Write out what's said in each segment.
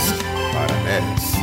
podcast para nerds.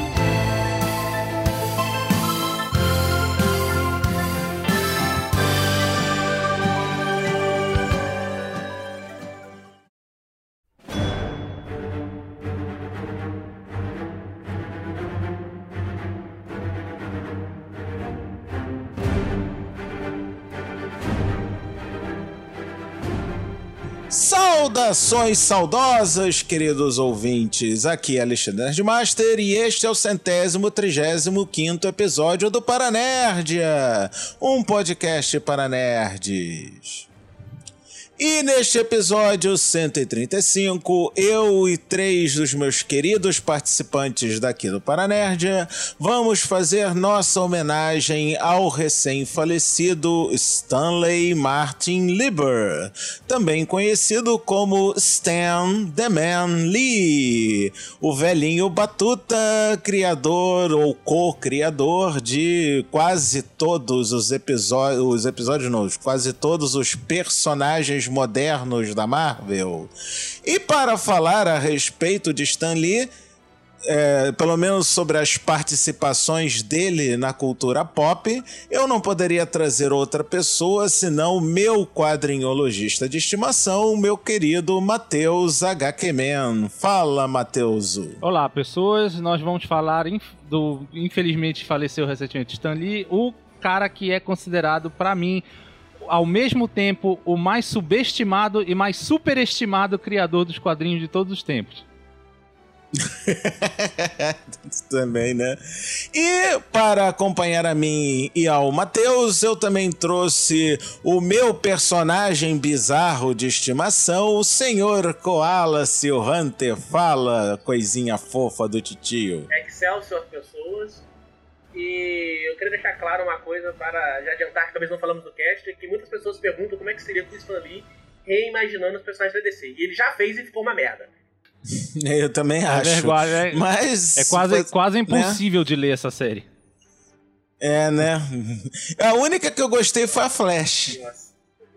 Saudações saudosas, queridos ouvintes. Aqui é Alexandre Nerdmaster e este é o 135º episódio do Paranerdia, um podcast para nerds. E neste episódio 135, eu e 3 dos meus queridos participantes daqui do Paranerdia vamos fazer nossa homenagem ao recém-falecido Stanley Martin Lieber, também conhecido como Stan The Man Lee, o velhinho batuta, criador ou co-criador de quase todos os episódios, quase todos os personagens modernos da Marvel. E para falar a respeito de Stan Lee, pelo menos sobre as participações dele na cultura pop, eu não poderia trazer outra pessoa senão o meu quadrinhologista de estimação, o meu querido Matheus HQ Man. Fala, Matheus. Olá, pessoas. Nós vamos falar do, infelizmente faleceu recentemente, Stan Lee, o cara que é considerado, para mim, ao mesmo tempo, o mais subestimado e mais superestimado criador dos quadrinhos de todos os tempos. Também, né? E para acompanhar a mim e ao Matheus, eu também trouxe o meu personagem bizarro de estimação, o Senhor Koala Seal Hunter. Fala, coisinha fofa do titio. Excelsior, pessoas. E eu queria deixar claro uma coisa para já adiantar, que talvez não falamos no cast, que muitas pessoas perguntam como é que seria o Stan Lee reimaginando os personagens da DC. E ele já fez e ficou uma merda. Eu também acho. Mas é quase impossível, né, de ler essa série. É, né? A única que eu gostei foi a Flash. Nossa.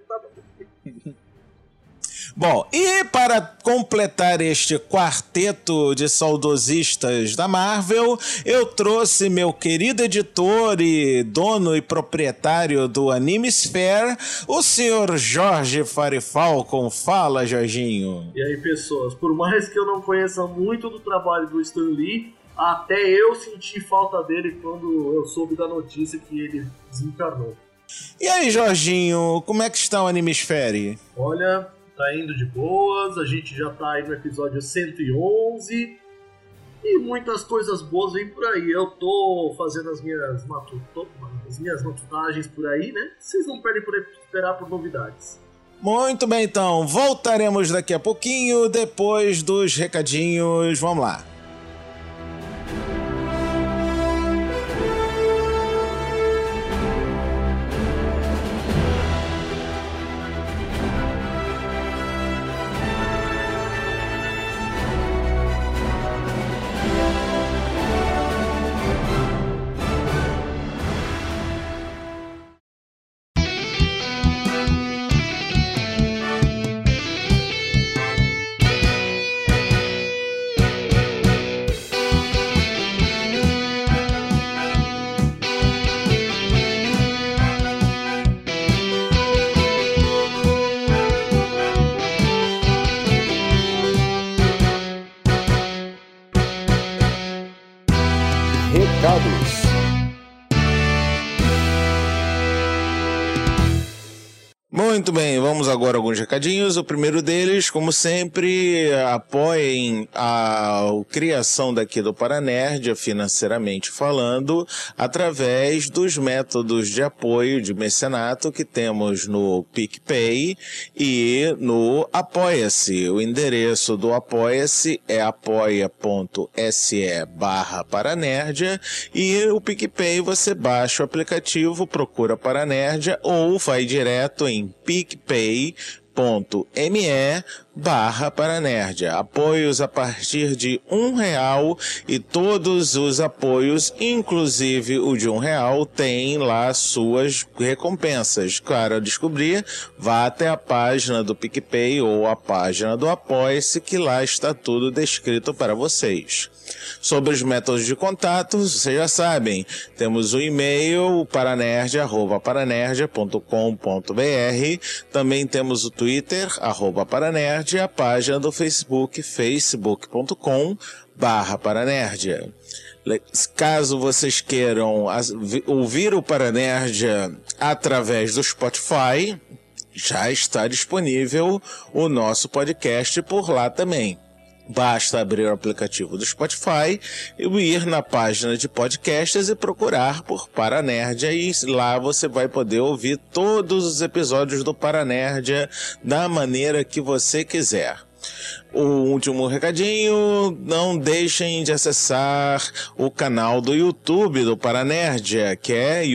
Bom, e para completar este quarteto de saudosistas da Marvel, eu trouxe meu querido editor e dono e proprietário do Animesphere, o senhor Jorge Farifalcon. Fala, Jorginho. E aí, pessoas, por mais que eu não conheça muito do trabalho do Stan Lee, até eu senti falta dele quando eu soube da notícia que ele desencarnou. E aí, Jorginho, como é que está o Animesphere? Olha, tá indo de boas, a gente já tá aí no episódio 111 e muitas coisas boas vêm por aí. Eu tô fazendo as minhas matutagens por aí, né? Vocês não perdem por esperar por novidades. Muito bem, então. Voltaremos daqui a pouquinho, depois dos recadinhos. Vamos lá. Muito bem, vamos agora a alguns recadinhos. O primeiro deles, como sempre, apoiem a criação daqui do Paranerdia, financeiramente falando, através dos métodos de apoio de mecenato que temos no PicPay e no Apoia-se. O endereço do Apoia-se é apoia.se/Paranerdia e o PicPay você baixa o aplicativo, procura Paranerdia ou vai direto em picpay.me /Paranerdia. Apoios a partir de R$1 e todos os apoios, inclusive o de R$1, tem lá suas recompensas. Para descobrir, vá até a página do PicPay ou a página do Apoia-se, que lá está tudo descrito para vocês. Sobre os métodos de contato, vocês já sabem, temos o e-mail paranerdia@paranerdia.com.br, também temos o Twitter, @paranerdia, a página do Facebook, facebook.com/paranerdia. Caso vocês queiram ouvir o Paranerdia através do Spotify, já está disponível o nosso podcast por lá também. Basta abrir o aplicativo do Spotify e ir na página de podcasts e procurar por Paranerdia, e lá você vai poder ouvir todos os episódios do Paranerdia da maneira que você quiser. O último recadinho, não deixem de acessar o canal do YouTube do Paranerdia, que é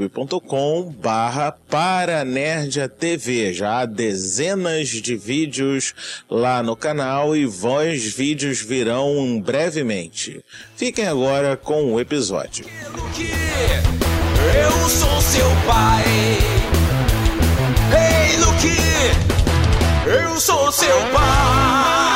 youtube.com/Paranerdia TV. Já há dezenas de vídeos lá no canal e os vídeos virão brevemente. Fiquem agora com o episódio. Eu sou seu pai. Ei, Luke, eu sou seu pai.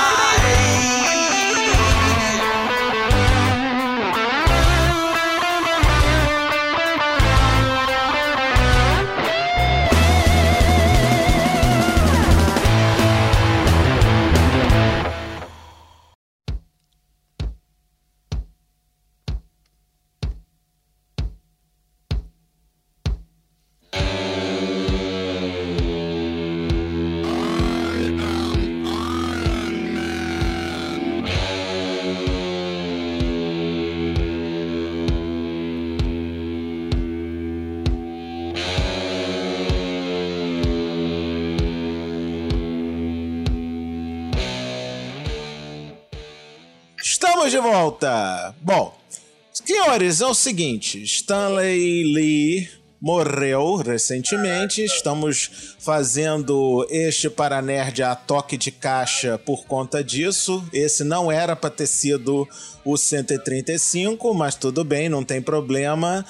Estamos de volta! Bom, senhores, é o seguinte, Stanley Lee morreu recentemente, estamos fazendo este Paranerdia a toque de caixa por conta disso. Esse não era para ter sido o 135, mas tudo bem, não tem problema.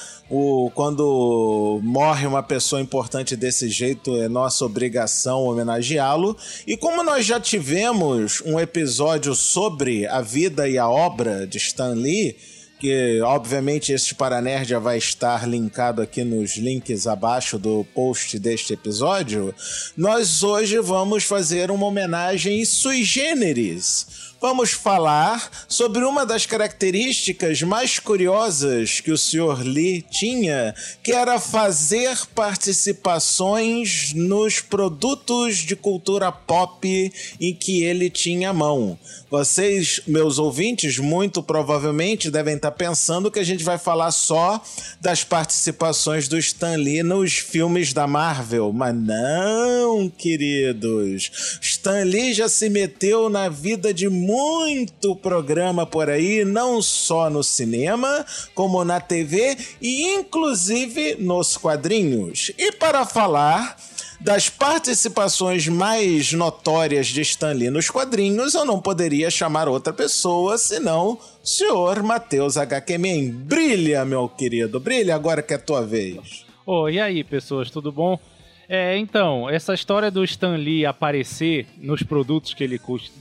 Quando morre uma pessoa importante desse jeito, é nossa obrigação homenageá-lo. E como nós já tivemos um episódio sobre a vida e a obra de Stan Lee, que obviamente este Paranerdia vai estar linkado aqui nos links abaixo do post deste episódio, nós hoje vamos fazer uma homenagem sui generis. Vamos falar sobre uma das características mais curiosas que o Sr. Lee tinha, que era fazer participações nos produtos de cultura pop em que ele tinha mão. Vocês, meus ouvintes, muito provavelmente devem estar pensando que a gente vai falar só das participações do Stan Lee nos filmes da Marvel, mas não, queridos. Stan Lee já se meteu na vida de muito programa por aí, não só no cinema, como na TV e inclusive nos quadrinhos. E para falar das participações mais notórias de Stan Lee nos quadrinhos, eu não poderia chamar outra pessoa senão o senhor Matheus HQ Man. Brilha, meu querido, brilha agora que é a tua vez. E aí, pessoas, tudo bom? Então, essa história do Stan Lee aparecer nos produtos que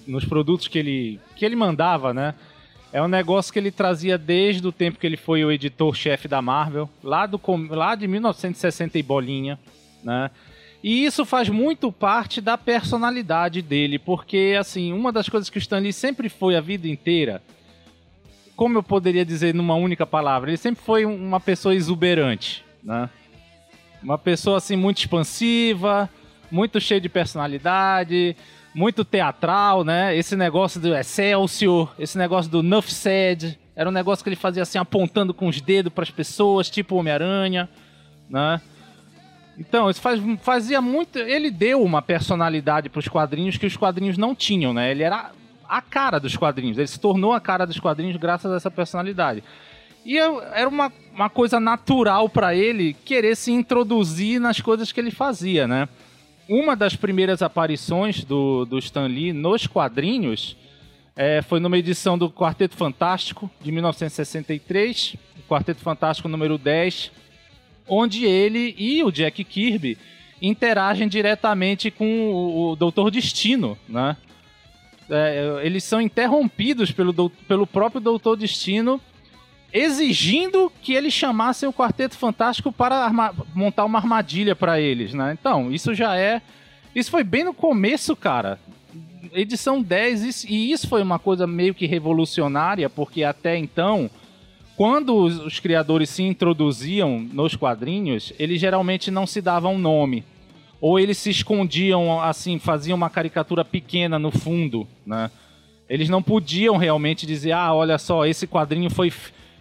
ele mandava, né? É um negócio que ele trazia desde o tempo que ele foi o editor-chefe da Marvel, lá de 1960 e bolinha, né? E isso faz muito parte da personalidade dele, porque, assim, uma das coisas que o Stan Lee sempre foi a vida inteira, como eu poderia dizer numa única palavra, ele sempre foi uma pessoa exuberante, né? Uma pessoa, assim, muito expansiva, muito cheia de personalidade, muito teatral, né? Esse negócio do Excelsior, esse negócio do Nuff Said, era um negócio que ele fazia assim, apontando com os dedos para as pessoas, tipo Homem-Aranha, né? Então, isso fazia muito... Ele deu uma personalidade para os quadrinhos que os quadrinhos não tinham, né? Ele era a cara dos quadrinhos, ele se tornou a cara dos quadrinhos graças a essa personalidade. E era uma coisa natural para ele querer se introduzir nas coisas que ele fazia, né? uma das primeiras aparições do Stan Lee nos quadrinhos foi numa edição do Quarteto Fantástico, de 1963, Quarteto Fantástico número 10, onde ele e o Jack Kirby interagem diretamente com o Doutor Destino, né? Eles são interrompidos pelo próprio Doutor Destino, exigindo que eles chamassem o Quarteto Fantástico para montar uma armadilha para eles, né? Então, isso foi bem no começo, cara. Edição 10, e isso foi uma coisa meio que revolucionária, porque até então, quando os criadores se introduziam nos quadrinhos, eles geralmente não se davam nome. Ou eles se escondiam, assim, faziam uma caricatura pequena no fundo, né? Eles não podiam realmente dizer, olha só, esse quadrinho foi...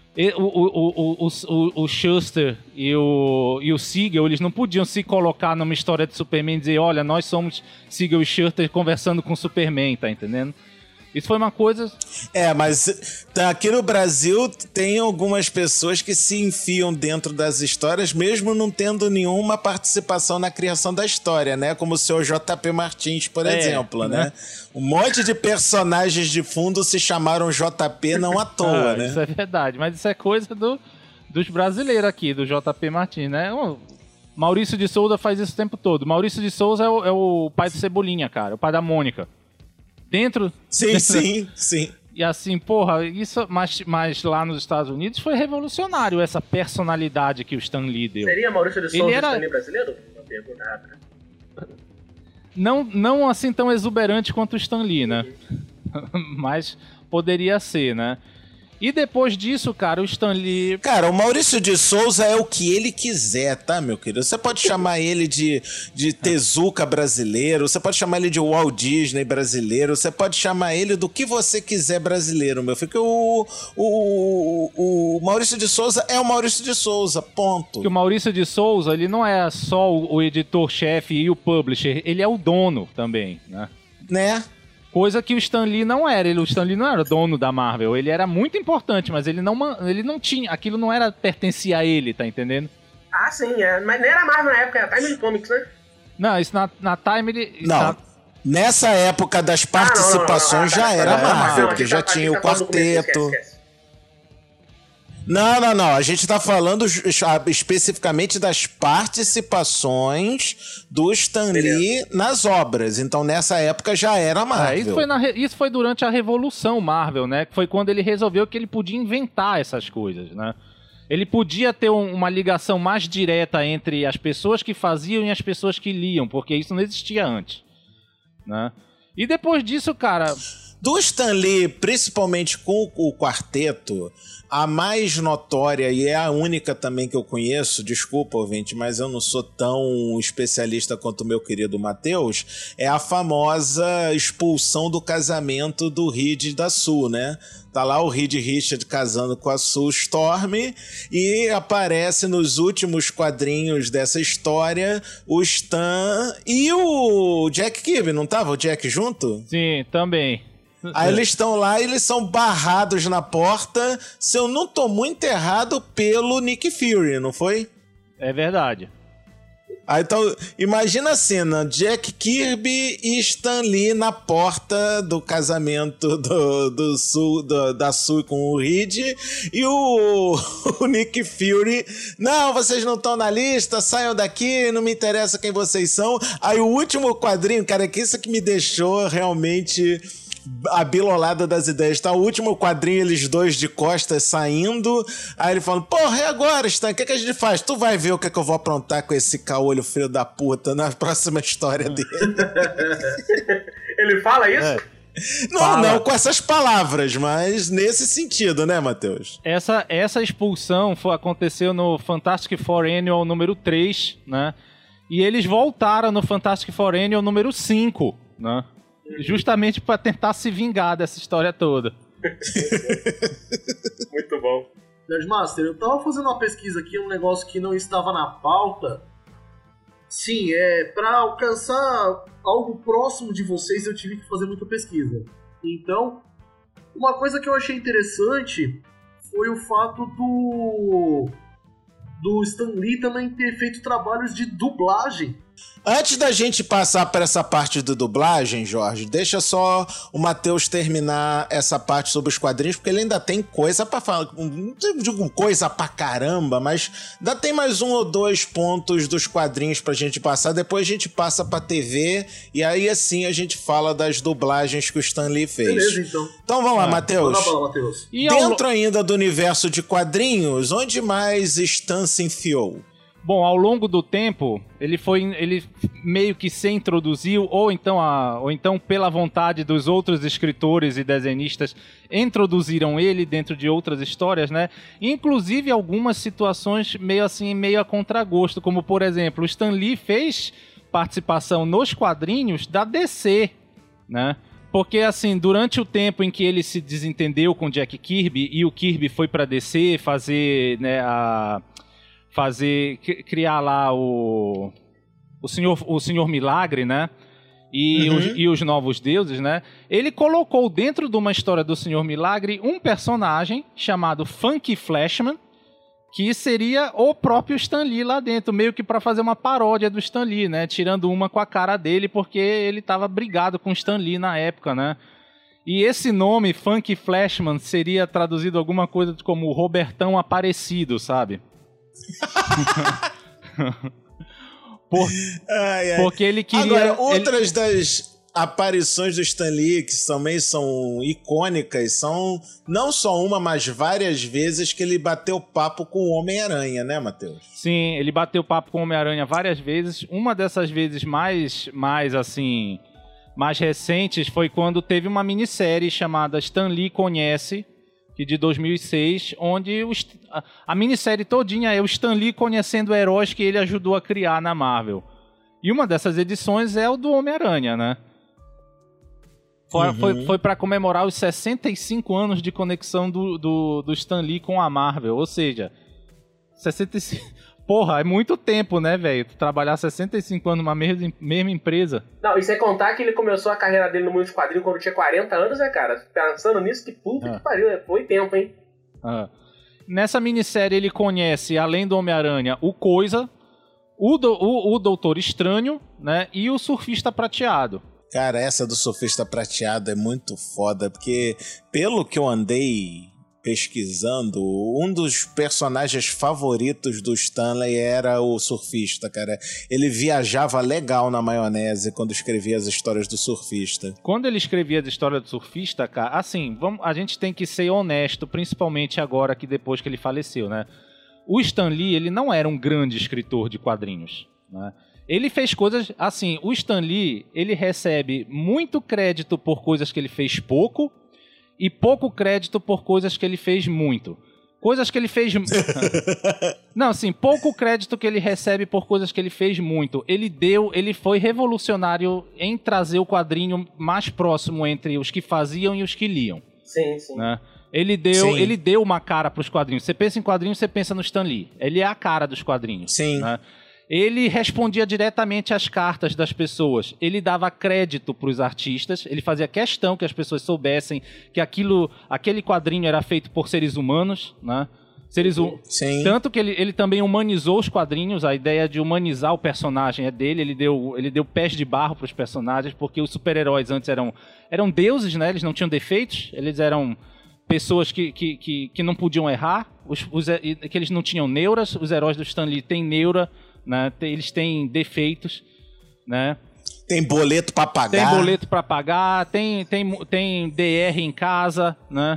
O Shuster e o Siegel, eles não podiam se colocar numa história de Superman e dizer, olha, nós somos Siegel e Shuster conversando com o Superman, tá entendendo? Isso foi uma coisa... mas aqui no Brasil tem algumas pessoas que se enfiam dentro das histórias, mesmo não tendo nenhuma participação na criação da história, né? Como o seu JP Martins, por exemplo, né? Um monte de personagens de fundo se chamaram JP não à toa, né? Isso é verdade, mas isso é coisa dos brasileiros aqui, do JP Martins, né? O Maurício de Souza faz isso o tempo todo. Maurício de Souza é o pai do Cebolinha, cara, o pai da Mônica. Sim. E assim, porra, isso, mas lá nos Estados Unidos foi revolucionário essa personalidade que o Stan Lee deu. Seria Maurício de Souza o Stan Lee brasileiro? Uma pergunta rápida. Não assim tão exuberante quanto o Stan Lee, né? Mas poderia ser, né? E depois disso, cara, o Stan Lee... Cara, o Maurício de Souza é o que ele quiser, tá, meu querido? Você pode chamar ele de Tezuka brasileiro, você pode chamar ele de Walt Disney brasileiro, você pode chamar ele do que você quiser brasileiro, meu filho. O Maurício de Souza é o Maurício de Souza, ponto. Porque o Maurício de Souza, ele não é só o editor-chefe e o publisher, ele é o dono também, né? Coisa que o Stan Lee não era. O Stan Lee não era dono da Marvel. Ele era muito importante, mas ele não tinha... Aquilo não pertencia a ele, tá entendendo? Ah, sim. Mas nem era Marvel na época, era Time Comics, né? Não, isso na Time... Nessa época das participações já era Marvel, porque já tinha o quarteto... Não. A gente tá falando especificamente das participações do Stan Lee nas obras. Então, nessa época, já era Marvel. Isso foi durante a Revolução Marvel, né? Que foi quando ele resolveu que ele podia inventar essas coisas, né? Ele podia ter uma ligação mais direta entre as pessoas que faziam e as pessoas que liam, porque isso não existia antes, né? E depois disso, cara... Do Stan Lee, principalmente com o quarteto, a mais notória, e é a única também que eu conheço, desculpa, ouvinte, mas eu não sou tão especialista quanto o meu querido Matheus, é a famosa expulsão do casamento do Reed e da Sue, né? Tá lá o Reed Richards casando com a Sue Storm e aparece nos últimos quadrinhos dessa história o Stan e o Jack Kirby, não tava o Jack junto? Sim, também. Aí eles estão lá e eles são barrados na porta, se eu não tô muito errado, pelo Nick Fury, não foi? É verdade. Aí, então, imagina a cena, Jack Kirby e Stan Lee na porta do casamento da Sue com o Reed e o Nick Fury, não, vocês não estão na lista, saiam daqui, não me interessa quem vocês são. Aí o último quadrinho, cara, que isso que me deixou realmente... abilolada das ideias, tá? O último quadrinho, eles dois de costas saindo, aí ele falando, porra, e agora, Stan? O que a gente faz? Tu vai ver o que eu vou aprontar com esse caolho filho da puta na próxima história dele. Ele fala isso? Não com essas palavras, mas nesse sentido, né, Matheus? Essa expulsão aconteceu no Fantastic Four Annual número 3, né? E eles voltaram no Fantastic Four Annual número 5, né? Justamente pra tentar se vingar dessa história toda. Muito bom. Nerdmaster, eu tava fazendo uma pesquisa aqui, um negócio que não estava na pauta. Sim, pra alcançar algo próximo de vocês, eu tive que fazer muita pesquisa. Então, uma coisa que eu achei interessante foi o fato do Stan Lee também ter feito trabalhos de dublagem. Antes da gente passar para essa parte de dublagem, Jorge, deixa só o Matheus terminar essa parte sobre os quadrinhos, porque ele ainda tem coisa pra falar. Não digo coisa pra caramba, mas ainda tem mais 1 ou 2 pontos dos quadrinhos pra gente passar. Depois a gente passa pra TV e aí assim a gente fala das dublagens que o Stan Lee fez. Beleza, então. Então vamos lá, Matheus. Manda bala, Matheus. Dentro ainda do universo de quadrinhos, onde mais Stan se enfiou? Bom, ao longo do tempo, ele meio que se introduziu, ou então pela vontade dos outros escritores e desenhistas, introduziram ele dentro de outras histórias, né? Inclusive algumas situações meio a contragosto, como por exemplo, o Stan Lee fez participação nos quadrinhos da DC, né? Porque, assim, durante o tempo em que ele se desentendeu com Jack Kirby, e o Kirby foi pra DC fazer, né, criar lá o Senhor Milagre, né? E os Novos Deuses, né? Ele colocou dentro de uma história do Senhor Milagre um personagem chamado Funky Flashman, que seria o próprio Stan Lee lá dentro, meio que para fazer uma paródia do Stan Lee, né? Tirando uma com a cara dele, porque ele tava brigado com o Stan Lee na época, né? E esse nome, Funky Flashman, seria traduzido alguma coisa como Robertão Aparecido, sabe? Porque ele queria... Agora, outras das aparições do Stan Lee que também são icônicas são não só uma, mas várias vezes que ele bateu papo com o Homem-Aranha, né, Matheus? Sim, ele bateu papo com o Homem-Aranha várias vezes. Uma dessas vezes mais recentes foi quando teve uma minissérie chamada Stan Lee Conhece, de 2006, onde a minissérie todinha é o Stan Lee conhecendo heróis que ele ajudou a criar na Marvel. E uma dessas edições é o do Homem-Aranha, né? Foi para comemorar os 65 anos de conexão do Stan Lee com a Marvel. Ou seja, 65... Porra, é muito tempo, né, velho? Trabalhar 65 anos numa mesma empresa. Não, e sem contar que ele começou a carreira dele no mundo de quadrinhos quando tinha 40 anos, né, cara? Pensando nisso, que puta que pariu, foi tempo, hein? Nessa minissérie ele conhece, além do Homem-Aranha, o Coisa, o Doutor Estranho, né, e o Surfista Prateado. Cara, essa do Surfista Prateado é muito foda, porque pelo que eu andei pesquisando, um dos personagens favoritos do Stanley era o surfista, cara. Ele viajava legal na maionese quando escrevia as histórias do surfista. Quando ele escrevia as histórias do surfista, cara, assim, a gente tem que ser honesto, principalmente agora que depois que ele faleceu, né? O Stan Lee, ele não era um grande escritor de quadrinhos, né? Ele fez coisas, assim, o Stan Lee, ele recebe muito crédito por coisas que ele fez pouco, e pouco crédito por coisas que ele fez muito. Coisas que ele fez... Não, assim, pouco crédito que ele recebe por coisas que ele fez muito. Ele foi revolucionário em trazer o quadrinho mais próximo entre os que faziam e os que liam. Sim, sim. Né? Ele deu uma cara para os quadrinhos. Você pensa em quadrinhos, você pensa no Stan Lee. Ele é a cara dos quadrinhos. Sim. Né? Ele respondia diretamente às cartas das pessoas. Ele dava crédito para os artistas. Ele fazia questão que as pessoas soubessem que aquele quadrinho era feito por seres humanos, né? Sim. Tanto que ele também humanizou os quadrinhos. A ideia de humanizar o personagem é dele. Ele deu pés de barro para os personagens, porque os super-heróis antes eram deuses, né? Eles não tinham defeitos. Eles eram pessoas que não podiam errar, que eles não tinham neuras. Os heróis do Stan Lee têm neura, né? Eles têm defeitos, né? Tem boleto pra pagar. Tem DR em casa, né?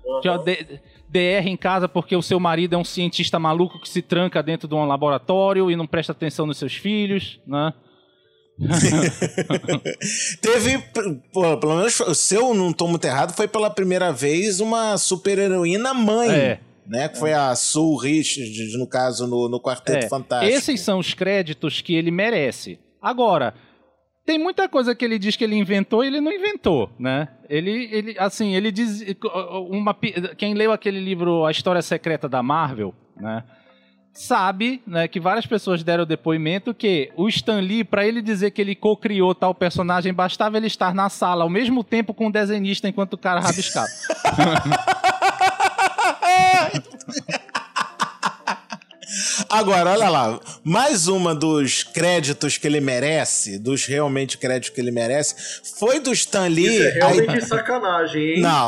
DR em casa porque o seu marido é um cientista maluco que se tranca dentro de um laboratório e não presta atenção nos seus filhos, né? Teve, pelo menos, se eu não tô muito errado, foi pela primeira vez uma super-heroína mãe. Né, que foi a Sue Richards, no caso, no Quarteto Fantástico. Esses são os créditos que ele merece. Agora, tem muita coisa que ele diz que ele inventou e ele não inventou, né? Ele diz... Quem leu aquele livro A História Secreta da Marvel, né, sabe, né, que várias pessoas deram depoimento que o Stan Lee, para ele dizer que ele co-criou tal personagem, bastava ele estar na sala ao mesmo tempo com o desenhista enquanto o cara rabiscava. Agora, olha lá. mais uma dos créditos que ele merece, dos realmente créditos que ele merece, foi do Stan Lee. Isso é realmente sacanagem, hein? Não.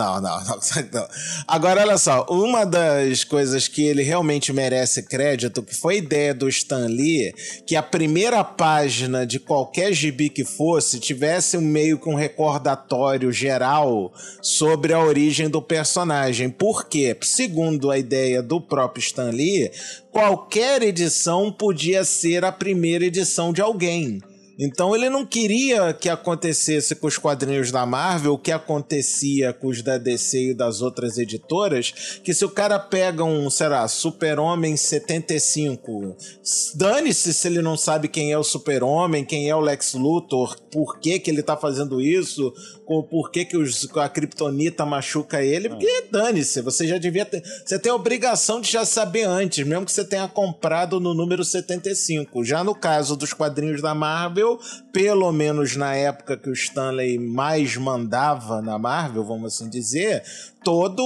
Agora, olha só, uma das coisas que ele realmente merece crédito, que foi a ideia do Stan Lee, que a primeira página de qualquer gibi que fosse tivesse meio que um recordatório geral sobre a origem do personagem. Por quê? Segundo a ideia do próprio Stan Lee, qualquer edição podia ser a primeira edição de alguém. Então ele não queria que acontecesse com os quadrinhos da Marvel o que acontecia com os da DC e das outras editoras, que se o cara pega um, sei lá, Super-Homem 75, dane-se se ele não sabe quem é o Super-Homem, quem é o Lex Luthor, por que que ele tá fazendo isso, por que que a Kryptonita machuca ele, porque dane-se, você já devia ter... Você tem a obrigação de já saber antes, mesmo que você tenha comprado no número 75. Já no caso dos quadrinhos da Marvel, pelo menos na época que o Stanley mais mandava na Marvel, vamos assim dizer, toda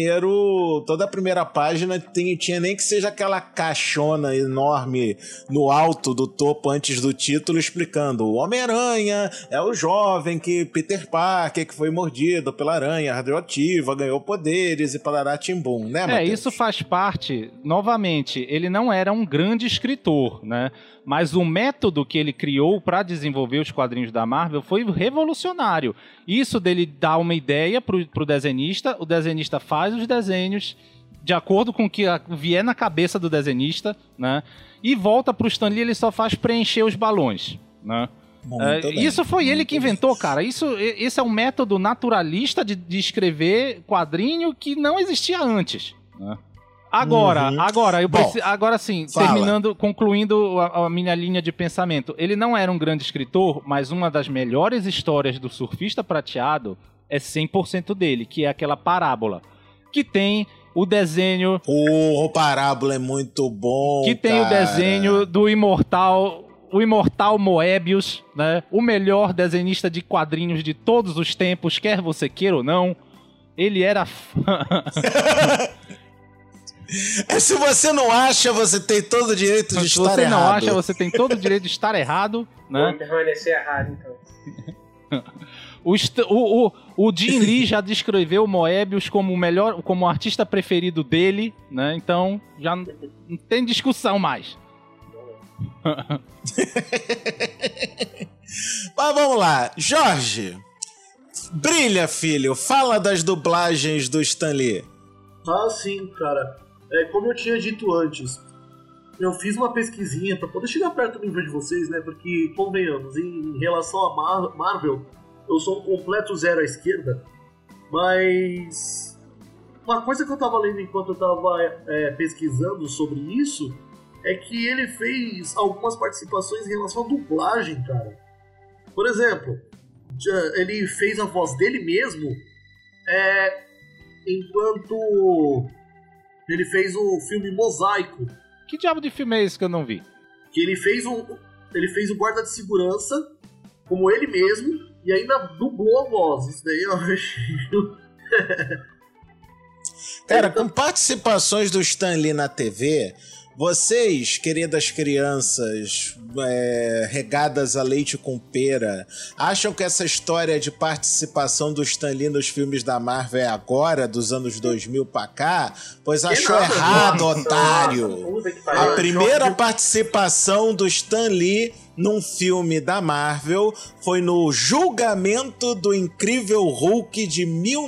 a primeira página tinha nem que seja aquela caixona enorme no alto do topo antes do título explicando: o Homem-Aranha é o jovem que Peter Parker, que foi mordido pela aranha radioativa, ganhou poderes e parará timbum, né, Matheus? Isso faz parte, novamente, ele não era um grande escritor, né? Mas o método que ele criou para desenvolver os quadrinhos da Marvel foi revolucionário. Isso dele dar uma ideia pro desenhista, o desenhista faz os desenhos de acordo com o que vier na cabeça do desenhista, e volta pro Stan Lee, ele só faz preencher os balões, né? Isso foi ele que inventou, cara. Esse é um método naturalista de escrever quadrinho que não existia antes, né? Agora sim, concluindo a minha linha de pensamento. Ele não era um grande escritor, mas uma das melhores histórias do Surfista Prateado é 100% dele, que é aquela parábola, que tem o desenho... O parábola é muito bom, que tem, cara, o desenho do imortal... O imortal Moebius, né? O melhor desenhista de quadrinhos de todos os tempos, quer você queira ou não. Ele era... Se você não acha, você tem todo o direito de estar errado. Se você não acha, você tem todo o direito de estar errado, né? Vamos permanecer errado, então. O Jim Lee já descreveu o Moebius como o artista preferido dele, né? Então, já não tem discussão mais. Mas vamos lá, Jorge, brilha, filho, fala das dublagens do Stan Lee. Ah, sim, cara. Como eu tinha dito antes, eu fiz uma pesquisinha pra poder chegar perto do nível de vocês, né? Porque, convenhamos, em relação a Marvel, eu sou um completo zero à esquerda. Mas uma coisa que eu tava lendo enquanto eu tava pesquisando sobre isso é que ele fez algumas participações em relação à dublagem, cara. Por exemplo, ele fez a voz dele mesmo enquanto ele fez o filme Mosaico. Que diabo de filme é esse que eu não vi? Que ele fez o guarda de segurança como ele mesmo e ainda dublou a voz. Isso daí eu acho... Cara, com participações do Stan Lee na TV... Vocês, queridas crianças regadas a leite com pera, acham que essa história de participação do Stan Lee nos filmes da Marvel é agora, dos anos 2000 pra cá? Pois achou errado, otário! A primeira participação do Stan Lee num filme da Marvel foi no Julgamento do Incrível Hulk de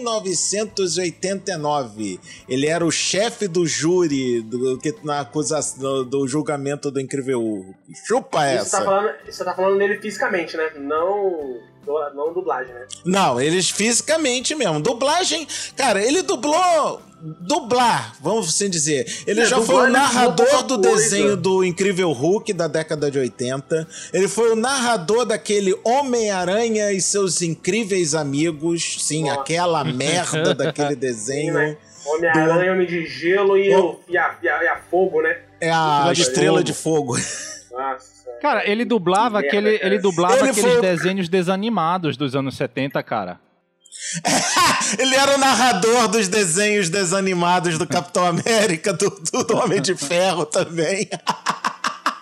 1989. Ele era o chefe do júri na acusação do julgamento do Incrível Hulk. Chupa essa! Você tá falando dele fisicamente, né? Não dublagem, né? Não, eles fisicamente mesmo. Dublagem... Cara, ele dublar, vamos assim dizer. Ele já foi o narrador do desenho do Incrível Hulk da década de 80. Ele foi o narrador daquele Homem-Aranha e seus incríveis amigos. Sim, nossa, aquela merda daquele desenho. Sim, né? Homem-Aranha, Homem de Gelo e a Fogo, né? É a Estrela de Fogo. Nossa. Cara, ele dublava aqueles desenhos desanimados dos anos 70, cara. Ele era o narrador dos desenhos desanimados do Capitão América, do Homem de Ferro também.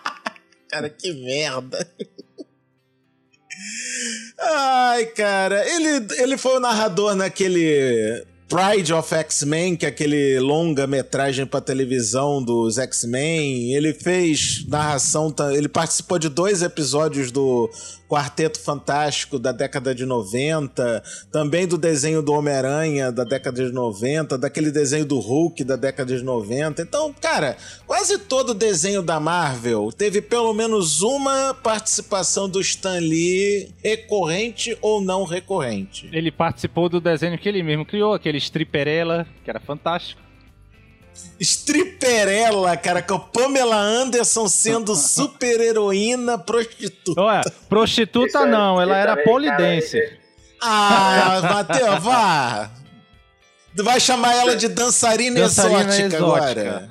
Cara, que merda. Ai, cara, ele foi o narrador naquele Pride of X-Men, que é aquele longa-metragem pra televisão dos X-Men. Ele fez narração, ele participou de 2 episódios do Quarteto Fantástico da década de 90, também do desenho do Homem-Aranha da década de 90, daquele desenho do Hulk da década de 90. Então, cara, quase todo desenho da Marvel teve pelo menos uma participação do Stan Lee, recorrente ou não recorrente. Ele participou do desenho que ele mesmo criou, aquele Stripperella, que era fantástico. Stripperella, cara, com a Pamela Anderson sendo super heroína prostituta. Ué, prostituta não, ela era polidense. Matheus, vá. Vai chamar ela de dançarina exótica agora.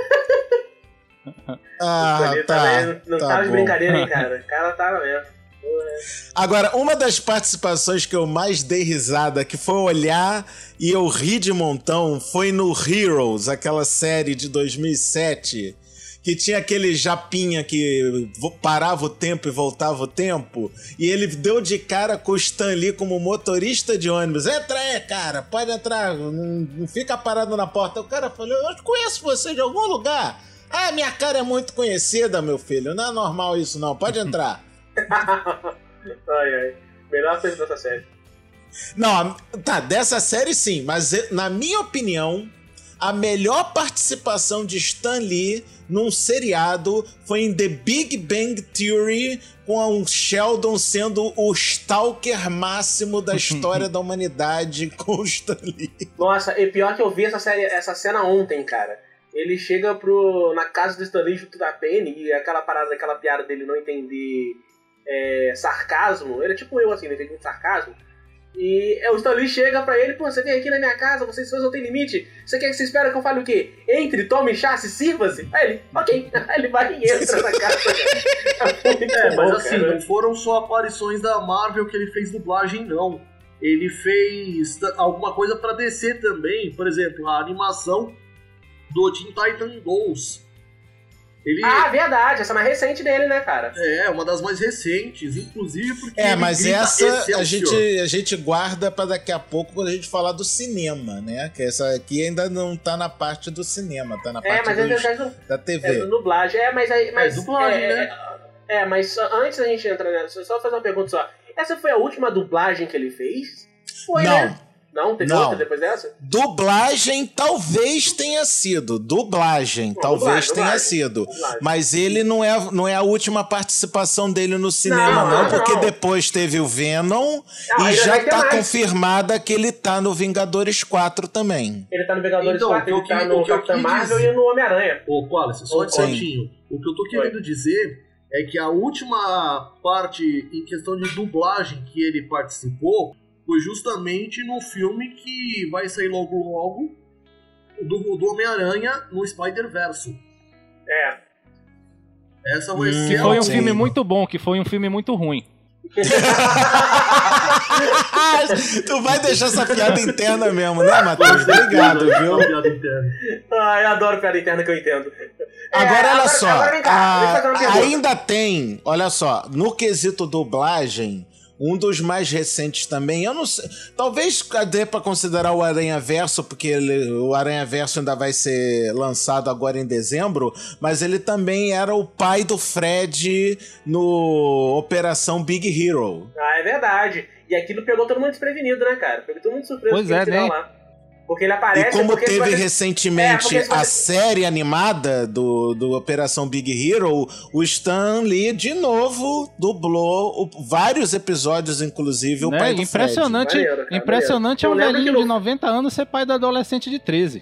Tá. Não tá tava de bom. brincadeira, hein, cara. O cara tava mesmo. Agora, uma das participações que eu mais dei risada, que foi olhar e eu ri de montão, foi no Heroes, aquela série de 2007, que tinha aquele japinha que parava o tempo e voltava o tempo, e ele deu de cara com o Stan Lee como motorista de ônibus. Entra aí, cara, pode entrar, não fica parado na porta. O cara falou, eu conheço você de algum lugar. Ah, minha cara é muito conhecida, meu filho, não é normal isso não, pode entrar. Ai. Melhor coisa dessa série. Não, tá, dessa série sim, mas na minha opinião, a melhor participação de Stan Lee num seriado foi em The Big Bang Theory, com o Sheldon sendo o stalker máximo da história da humanidade com o Stan Lee. Nossa, e pior que eu vi essa cena ontem, cara. Ele chega na casa do Stan Lee junto da Penny, e aquela piada dele não entender sarcasmo. Ele é tipo eu, assim, não entende muito sarcasmo. E o Stan Lee chega pra ele, pô, você vem aqui na minha casa, vocês não tem limite. Você espera que eu fale o quê? Entre, tome chá, se sirva-se? Aí ele, ok. Aí ele vai e entra na casa. Mas assim, não foram só aparições da Marvel que ele fez dublagem, não. Ele fez alguma coisa pra DC também. Por exemplo, a animação do Teen Titan Go's. Verdade, essa é mais recente dele, né, cara? É, uma das mais recentes, inclusive porque mas essa a gente guarda pra daqui a pouco quando a gente falar do cinema, né? Que essa aqui ainda não tá na parte do cinema, tá na parte da TV. É do dublagem. Mas dublagem, né? Mas antes da gente entrar nessa, só fazer uma pergunta só. Essa foi a última dublagem que ele fez? Foi, não. Né? Não? Teve outra depois dessa? Dublagem talvez tenha sido. Dublagem. Sido. Mas ele não é a última participação dele no cinema, não, porque depois teve o Venom e já tá confirmada que ele tá no Vingadores 4 também. Ele tá no Vingadores 4, ele tá no Capitão Marvel e no Homem-Aranha. Ô, Wallace, só um pontinho. O que eu tô querendo dizer é que a última parte em questão de dublagem que ele participou foi justamente no filme que vai sair logo do Homem-Aranha no Spider-Verse. Essa vai ser que foi um filme muito bom, que foi um filme muito ruim. Tu vai deixar essa piada interna mesmo, né, Matheus? Obrigado, viu? Eu adoro piada interna que eu entendo. Agora, olha só, agora vem cá, deixa eu fazer uma pergunta. ainda tem, olha só, no quesito dublagem, um dos mais recentes também, eu não sei, talvez dê pra considerar o Aranhaverso, porque o Aranhaverso ainda vai ser lançado agora em dezembro, mas ele também era o pai do Fred no Operação Big Hero. É verdade. E aquilo pegou todo mundo desprevenido, né, cara? Pegou todo mundo de surpresa. Pois é, né? Lá. Porque ele aparece... E como teve recentemente a série animada do Operação Big Hero, o Stan Lee de novo dublou vários episódios, inclusive, o pai do impressionante, Fred. Maneiro, cara, impressionante maneiro. É um velhinho de 90 anos ser pai do adolescente de 13.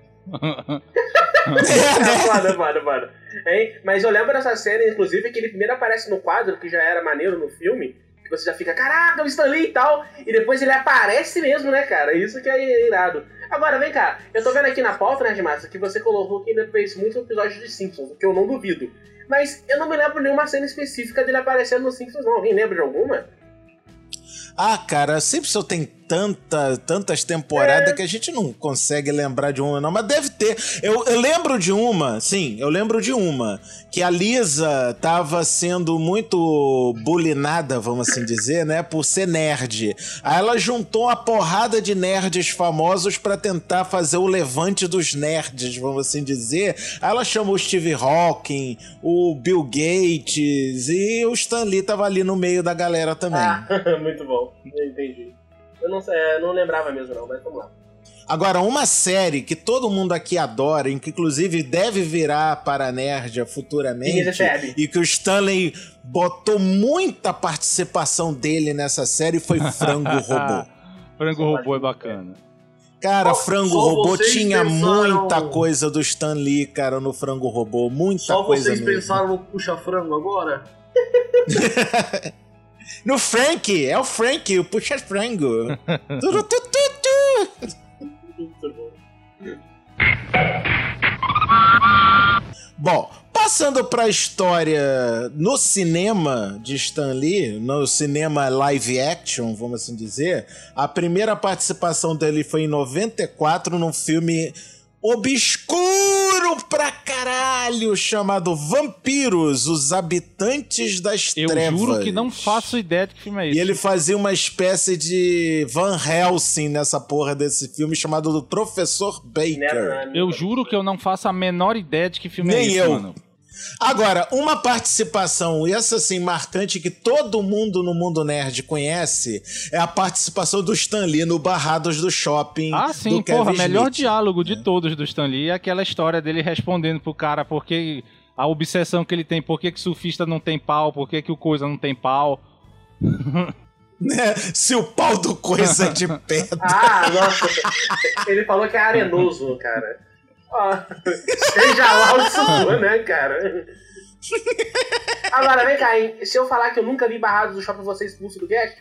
Mano. Mas eu lembro dessa série, inclusive, que ele primeiro aparece no quadro, que já era maneiro no filme, que você já fica, caraca, o Stan Lee e tal, e depois ele aparece mesmo, né, cara? Isso que é irado. Agora, vem cá, eu tô vendo aqui na pauta, né, Massa, que você colocou que ainda fez muitos episódios de Simpsons, o que eu não duvido. Mas eu não me lembro nenhuma cena específica dele aparecendo nos Simpsons, não. Alguém lembra de alguma? Cara, Simpson tem tantas temporadas que a gente não consegue lembrar de uma, não. Mas deve ter. Eu lembro de uma, sim, eu lembro de uma, que a Lisa tava sendo muito bulinada, vamos assim dizer, né, por ser nerd. Aí ela juntou uma porrada de nerds famosos pra tentar fazer o levante dos nerds, vamos assim dizer. Aí ela chamou o Steve Hawking, o Bill Gates, e o Stan Lee tava ali no meio da galera também. Ah, muito bom. Eu entendi. Eu não lembrava mesmo não, mas vamos lá. Agora, uma série que todo mundo aqui adora, e que inclusive deve virar para Nerdia futuramente, e que o Stanley botou muita participação dele nessa série, foi Frango Robô. Frango Robô é bacana. Cara, Frango Robô tinha muita coisa do Stan Lee, cara, no Frango Robô. Muita coisa mesmo. Só vocês pensaram no Puxa-Frango agora? No Frank, é o Frank, o Puxa-Frango. Bom, passando pra história no cinema de Stan Lee, no cinema live action, vamos assim dizer, a primeira participação dele foi em 94 num filme obscuro pra caralho, chamado Vampiros, os Habitantes das Trevas. Eu juro que não faço ideia de que filme é esse. E ele fazia uma espécie de Van Helsing nessa porra desse filme, chamado do Professor Baker. Eu juro que eu não faço a menor ideia de que filme é esse, mano. Agora, uma participação, e essa assim, marcante, que todo mundo no mundo nerd conhece, é a participação do Stan Lee no Barrados do Shopping. Ah, sim, do Kevin porra, melhor Smith. Diálogo de todos do Stan Lee é aquela história dele respondendo pro cara porque a obsessão que ele tem, por que surfista não tem pau, por que o coisa não tem pau. Né? Se o pau do coisa é de pedra. Ah, nossa. Ele falou que é arenoso, cara. Seja lá o que isso for, né, cara? Agora, vem cá, hein? Se eu falar que eu nunca vi Barrados do Shopping, você expulso do cast?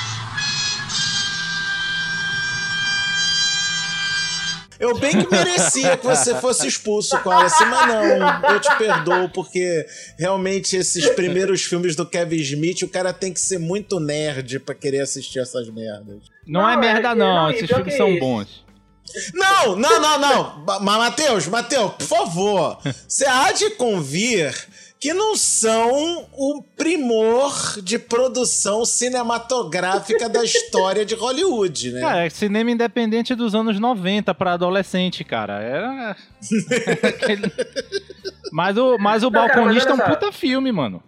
Eu bem que merecia que você fosse expulso com ela assim, mas não, eu te perdoo, porque realmente esses primeiros filmes do Kevin Smith, o cara tem que ser muito nerd pra querer assistir essas merdas. Não é merda não, esses filmes são bons. Não. Mas, Matheus, por favor, você há de convir que não são o primor de produção cinematográfica da história de Hollywood, né? Cara, é cinema independente dos anos 90 pra adolescente, cara. Era... mas o Balconista é um puta filme, mano.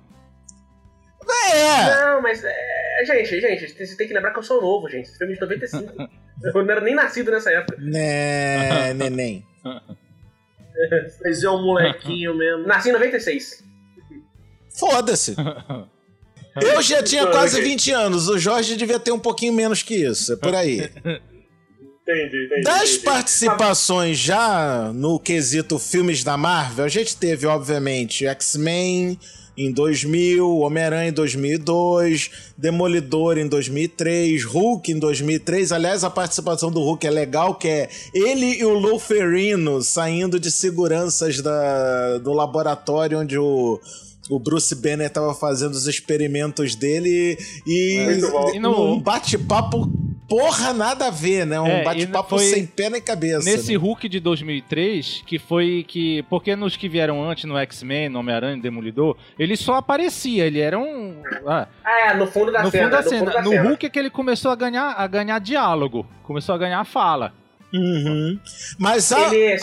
É! Não, mas... gente, você tem que lembrar que eu sou novo, gente. Esse filme é de 95. Eu não era nem nascido nessa época. Né, neném. Mas é um molequinho mesmo. Nasci em 96. Foda-se. Eu já tinha quase 20 anos. O Jorge devia ter um pouquinho menos que isso. É por aí. Entendi. Das participações já no quesito filmes da Marvel, a gente teve, obviamente, X-Men em 2000, Homem-Aranha em 2002, Demolidor em 2003, Hulk em 2003. Aliás, a participação do Hulk é legal, que é ele e o Lou Ferrigno saindo de seguranças do laboratório onde o Bruce Banner estava fazendo os experimentos dele e um bate-papo porra nada a ver, né? Um bate-papo sem pé nem cabeça. Nesse Hulk de 2003, que foi que... Porque nos que vieram antes, no X-Men, no Homem-Aranha, no Demolidor, ele só aparecia, ele era um... no fundo da cena. No Hulk é que ele começou a ganhar diálogo, começou a ganhar fala. Uhum. Mas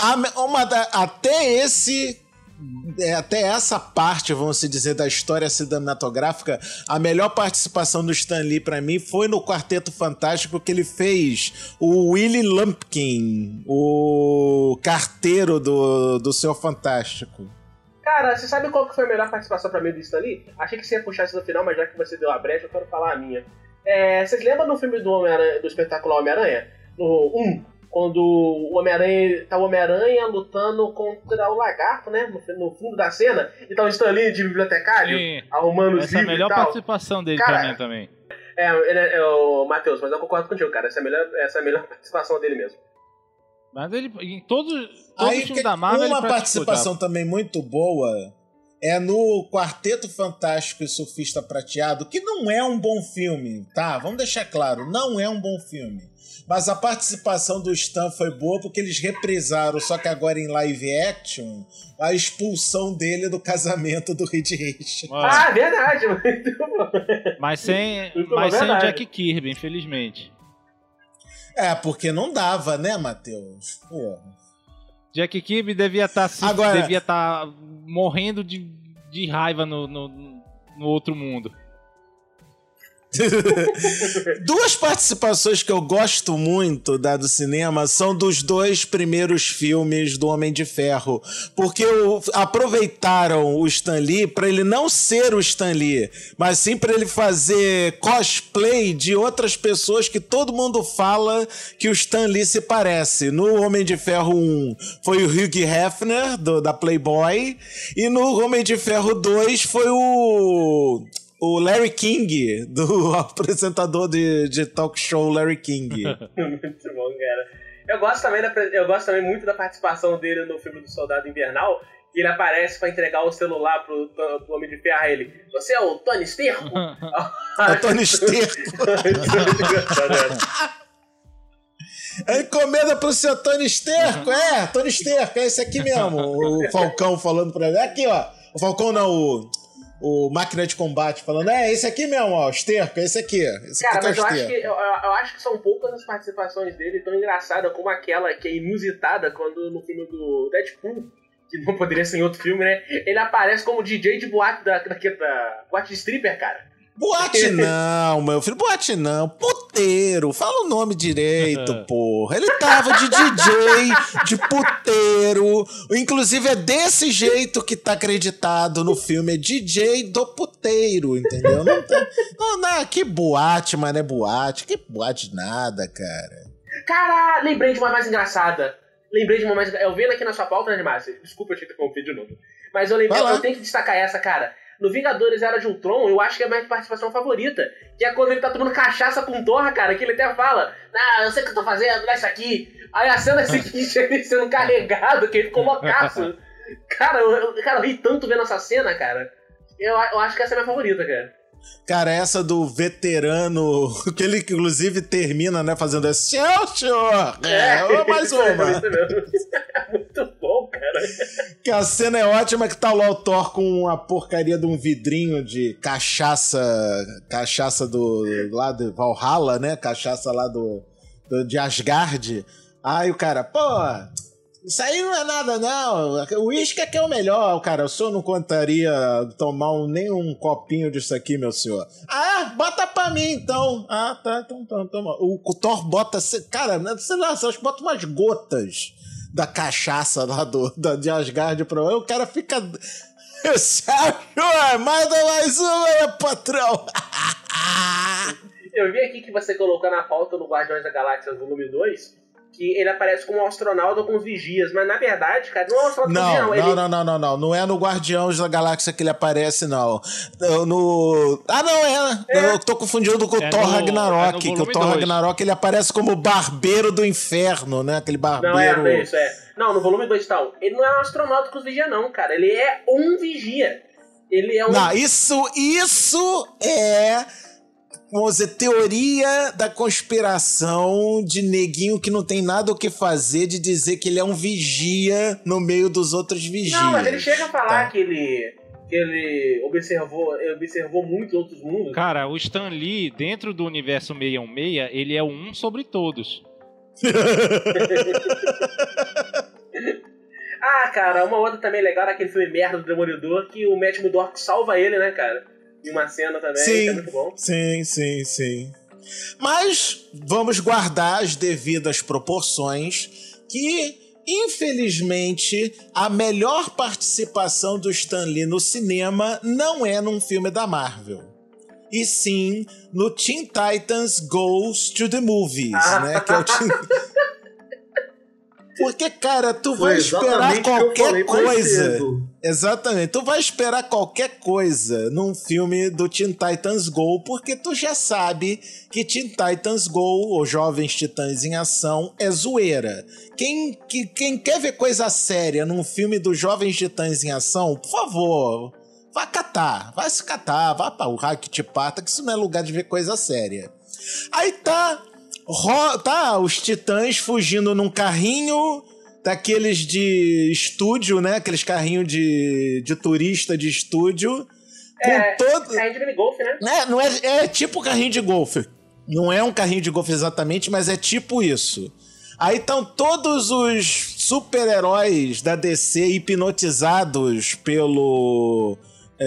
até essa parte, vamos dizer, da história cinematográfica, a melhor participação do Stan Lee pra mim foi no Quarteto Fantástico, que ele fez o Willie Lumpkin, o carteiro do Senhor Fantástico. Cara, você sabe qual que foi a melhor participação pra mim do Stan Lee? Achei que você ia puxar isso no final, mas já que você deu a brecha, eu quero falar a minha. Vocês lembram do filme do espetacular Homem-Aranha? No 1? Quando o Homem-Aranha lutando contra o lagarto, né? No fundo da cena. E tá o Stan Lee de bibliotecário, arrumando os livros e tal. Essa é a melhor participação dele, cara, pra mim também. O Matheus, mas eu concordo contigo, cara. Essa é a melhor participação dele mesmo. Mas ele, em todos os filmes da Marvel, uma participação também muito boa é no Quarteto Fantástico e Surfista Prateado, que não é um bom filme, tá? Vamos deixar claro, não é um bom filme. Mas a participação do Stan foi boa porque eles reprisaram, só que agora em live action, a expulsão dele do casamento do Reed Richards. Ah, verdade. Muito bom. Mas sem o verdade. Jack Kirby, infelizmente. É, porque não dava, né, Matheus? Porra. Jack Kirby devia estar Agora- morrendo de raiva no outro mundo. Duas participações que eu gosto muito do cinema são dos 2 primeiros filmes do Homem de Ferro, porque aproveitaram o Stan Lee para ele não ser o Stan Lee, mas sim para ele fazer cosplay de outras pessoas que todo mundo fala que o Stan Lee se parece. No Homem de Ferro 1 foi o Hugh Hefner, da Playboy, e no Homem de Ferro 2 foi o Larry King, do apresentador de talk show Larry King. Muito bom, cara. Eu gosto também muito da participação dele no filme do Soldado Invernal, que ele aparece pra entregar o celular pro Homem de Ferro a ele. Você é o Tony Sterco? É o Tony Sterco. Encomenda pro seu Tony Sterco. É, Tony Sterco, é esse aqui mesmo. O Falcão falando pra ele. Aqui, ó. O Falcão não, o Máquina de Combate falando, esse aqui mesmo, ó, o Sterco, esse aqui. Esse Cara, aqui mas é o eu Sterco. acho que são poucas as participações dele tão engraçadas como aquela que é inusitada quando no filme do Deadpool, que não poderia ser em outro filme, né? Ele aparece como DJ de boate da boate de stripper, cara. Boate não, meu filho, boate não. Puteiro, fala o nome direito, porra. Ele tava de DJ, de puteiro. Inclusive é desse jeito que tá acreditado no filme, é DJ do puteiro, entendeu? Não, que boate, mano, é boate. Que boate nada, cara. Cara, lembrei de uma mais engraçada. Eu vendo aqui na sua pauta, né, Márcio? Desculpa eu te interromper de novo. Mas eu tenho que destacar essa, cara. No Vingadores Era de Ultron, eu acho que é a minha participação favorita. Que é quando ele tá tomando cachaça com Thor, cara, que ele até fala, eu sei o que eu tô fazendo, dá isso aqui. Aí a cena seguinte, ele sendo carregado, que ele ficou loucaço. Cara, eu ri tanto vendo essa cena, cara. Eu acho que essa é a minha favorita, cara. Cara, essa do veterano, que ele inclusive termina, né, fazendo esse senhor! Mais uma! É muito bom, cara. Que a cena é ótima, que tá lá o Thor com a porcaria de um vidrinho de cachaça lá de Valhalla, né, cachaça lá de Asgard. Aí o cara, isso aí não é nada, não. O uísque é que é o melhor, cara. O senhor não contaria tomar nem um copinho disso aqui, meu senhor? Bota pra mim, então. Tá, então toma. O Thor bota, cara, sei lá, acho que bota umas gotas da cachaça lá de Asgard pra o cara fica... Manda mais uma, meu patrão. Eu vi aqui que você colocou na pauta no Guardiões da Galáxia volume 2... que ele aparece como um astronauta com os vigias, mas na verdade, cara, não é um astronauta com vigia, não. Não é no Guardiões da Galáxia que ele aparece, não. Eu tô confundindo com o Thor Ragnarok, que o Thor 2. Ragnarok ele aparece como o barbeiro do inferno, né? Aquele barbeiro... Não, isso. Não, no volume 2 tal, ele não é um astronauta com os vigia, não, cara. Ele é um vigia. Ele é um... Não, isso é... Vamos dizer, teoria da conspiração de neguinho que não tem nada o que fazer de dizer que ele é um vigia no meio dos outros vigias. Não, mas ele chega a falar que ele observou muitos outros mundos. Cara, o Stan Lee, dentro do universo 616, ele é um sobre todos. Cara, uma outra também legal naquele filme merda do Demolidor, que o Matt Murdock salva ele, né, cara? E uma cena também, que é muito bom. Sim. Mas vamos guardar as devidas proporções que, infelizmente, a melhor participação do Stan Lee no cinema não é num filme da Marvel. E sim no Teen Titans Goes to the Movies, né? Que é o Porque, cara, tu vai esperar qualquer coisa. Exatamente. Tu vai esperar qualquer coisa num filme do Teen Titans Go, porque tu já sabe que Teen Titans Go, ou Jovens Titãs em Ação, é zoeira. Quem quer ver coisa séria num filme do Jovens Titãs em Ação, por favor, vai se catar, vá pra o Hack de Pata, que isso não é lugar de ver coisa séria. Aí tá os titãs fugindo num carrinho daqueles de estúdio, né? Aqueles carrinhos de turista de estúdio. Carrinho de minigolf, né? Não é tipo carrinho de golfe. Não é um carrinho de golfe exatamente, mas é tipo isso. Aí estão todos os super-heróis da DC hipnotizados pelo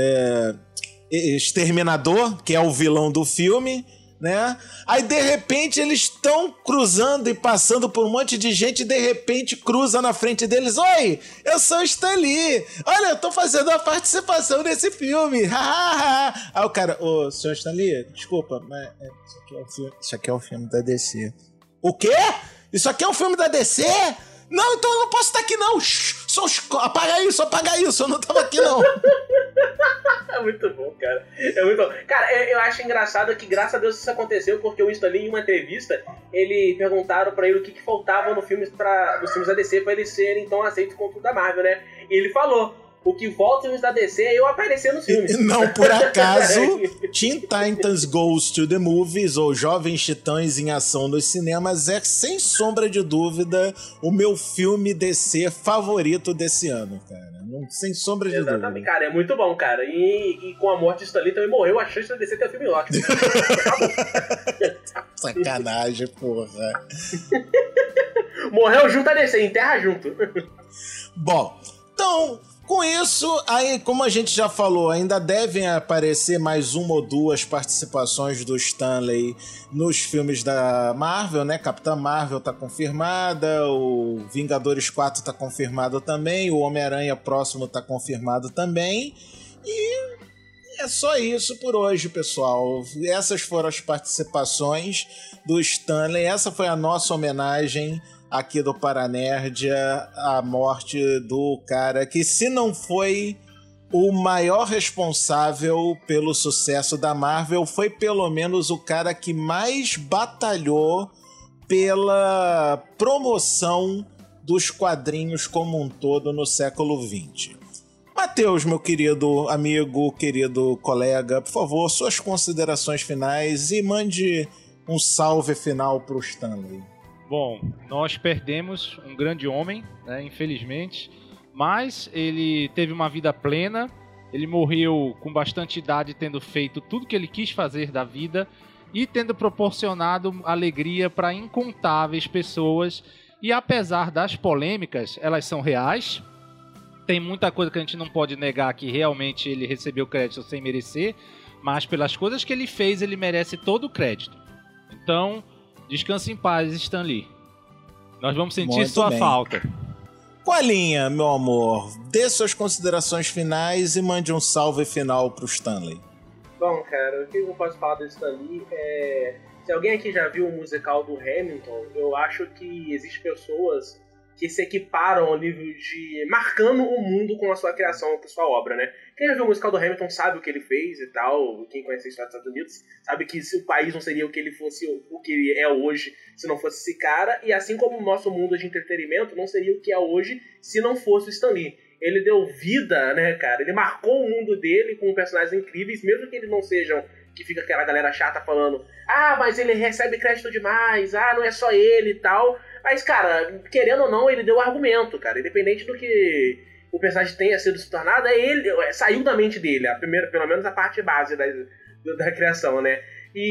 Exterminador, que é o vilão do filme, né? Aí de repente eles estão cruzando e passando por um monte de gente e de repente cruza na frente deles: oi, eu sou o Stan Lee, olha, eu tô fazendo uma participação nesse filme. Aí o cara: ô, senhor Stan Lee, desculpa, mas isso aqui é um filme da DC. O quê? Isso aqui é um filme da DC? Não, então eu não posso estar aqui não. Apaga isso, eu não tava aqui não. É muito bom, cara. É muito bom. Cara, eu acho engraçado que, graças a Deus, isso aconteceu, porque o Stan Lee, em uma entrevista, ele perguntaram pra ele o que faltava nos filmes da DC pra eles serem tão aceitos quanto o da Marvel, né? E ele falou: o que falta nos da DC é eu aparecer nos filmes. Não por acaso, Teen Titans Goes to the Movies, ou Jovens Titãs em Ação nos cinemas, é, sem sombra de dúvida, o meu filme DC favorito desse ano, cara. Sem sombra de dúvida. Exatamente, cara. É muito bom, cara. E com a morte de Stan Lee também morreu a chance de DC ter um filme ótimo. Sacanagem, porra. Morreu junto a DC, enterra junto. Bom, então, com isso, aí, como a gente já falou, ainda devem aparecer mais uma ou duas participações do Stanley nos filmes da Marvel, né? Capitã Marvel tá confirmada, o Vingadores 4 tá confirmado também, o Homem-Aranha próximo tá confirmado também. E é só isso por hoje, pessoal. Essas foram as participações do Stanley. Essa foi a nossa homenagem aqui do Paranérdia, a morte do cara que, se não foi o maior responsável pelo sucesso da Marvel, foi pelo menos o cara que mais batalhou pela promoção dos quadrinhos como um todo no século XX. Matheus, meu querido amigo, querido colega, por favor, suas considerações finais e mande um salve final pro Stanley. Bom, nós perdemos um grande homem, né, infelizmente, mas ele teve uma vida plena, ele morreu com bastante idade, tendo feito tudo que ele quis fazer da vida e tendo proporcionado alegria para incontáveis pessoas. E apesar das polêmicas, elas são reais, tem muita coisa que a gente não pode negar que realmente ele recebeu crédito sem merecer, mas pelas coisas que ele fez, ele merece todo o crédito. Então, descanse em paz, Stan Lee. Nós vamos sentir Muito sua bem. falta. Coelhinha, meu amor, dê suas considerações finais e mande um salve final pro Stanley. Bom, cara, o que eu posso falar do Stan Lee é... Se alguém aqui já viu o musical do Hamilton, eu acho que existem pessoas que se equiparam ao nível de marcando o mundo com a sua criação, com a sua obra, né? Quem já viu o musical do Hamilton sabe o que ele fez e tal, quem conhece a história dos Estados Unidos sabe que se o país não seria o que ele fosse, o que ele é hoje, se não fosse esse cara, e assim como o nosso mundo de entretenimento não seria o que é hoje se não fosse o Stan Lee. Ele deu vida, né, cara? Ele marcou o mundo dele com personagens incríveis, mesmo que eles não sejam, que fica aquela galera chata falando: ah, mas ele recebe crédito demais, ah, não é só ele e tal. Mas, cara, querendo ou não, ele deu argumento, cara. Independente do que o personagem tenha sido se tornado, saiu da mente dele, pelo menos a parte base da criação, né?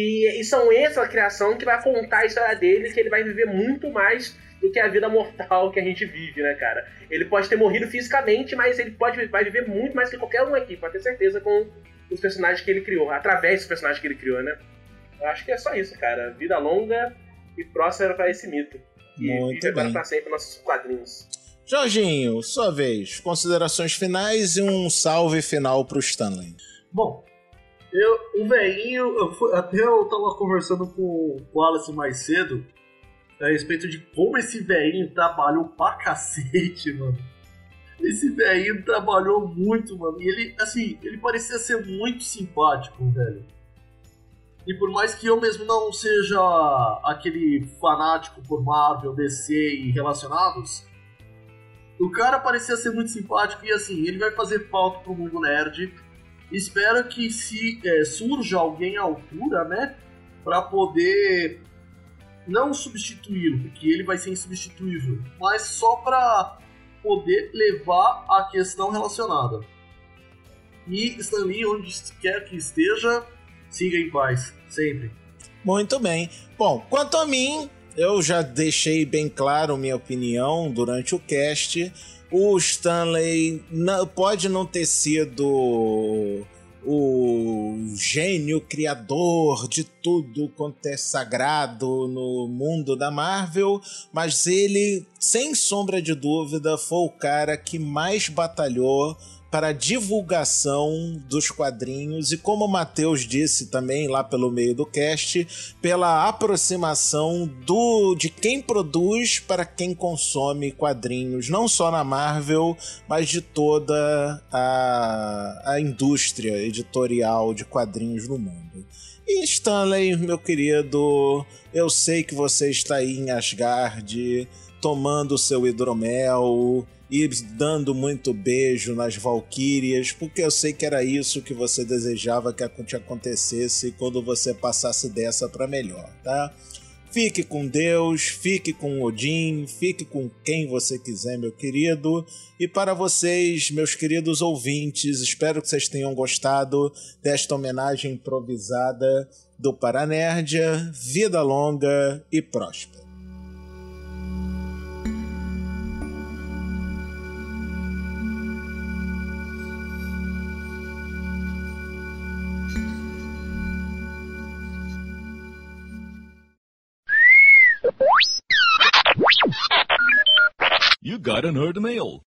E são essa criação que vai contar a história dele, que ele vai viver muito mais do que a vida mortal que a gente vive, né, cara? Ele pode ter morrido fisicamente, mas ele vai viver muito mais que qualquer um aqui, pode ter certeza, com os personagens que ele criou, através dos personagens que ele criou, né? Eu acho que é só isso, cara. Vida longa e próspera pra esse mito. E Muito vive agora bem. pra sempre nossos quadrinhos. Jorginho, sua vez, considerações finais e um salve final pro Stanley. Bom, o velhinho, até eu tava conversando com o Wallace mais cedo a respeito de como esse velhinho trabalhou pra cacete, mano. Esse velhinho trabalhou muito, mano. E ele, assim, ele parecia ser muito simpático, velho. E por mais que eu mesmo não seja aquele fanático por Marvel, DC e relacionados, o cara parecia ser muito simpático e assim, ele vai fazer falta pro mundo nerd. Espero que se surja alguém à altura, né, pra poder não substituí-lo, porque ele vai ser insubstituível, mas só pra poder levar a questão relacionada. E Stan Lee, onde quer que esteja, siga em paz, sempre. Muito bem. Bom, quanto a mim, eu já deixei bem claro minha opinião durante o cast. O Stanley pode não ter sido o gênio criador de tudo quanto é sagrado no mundo da Marvel, mas ele, sem sombra de dúvida, foi o cara que mais batalhou para a divulgação dos quadrinhos e, como o Matheus disse também lá pelo meio do cast, pela aproximação de quem produz para quem consome quadrinhos, não só na Marvel, mas de toda a indústria editorial de quadrinhos no mundo. E Stanley, meu querido, eu sei que você está aí em Asgard, tomando seu hidromel e dando muito beijo nas Valquírias, porque eu sei que era isso que você desejava que te acontecesse quando você passasse dessa para melhor, tá? Fique com Deus, fique com Odin, fique com quem você quiser, meu querido. E para vocês, meus queridos ouvintes, espero que vocês tenham gostado desta homenagem improvisada do Paranerdia. Vida longa e próspera. You got a nerd mail.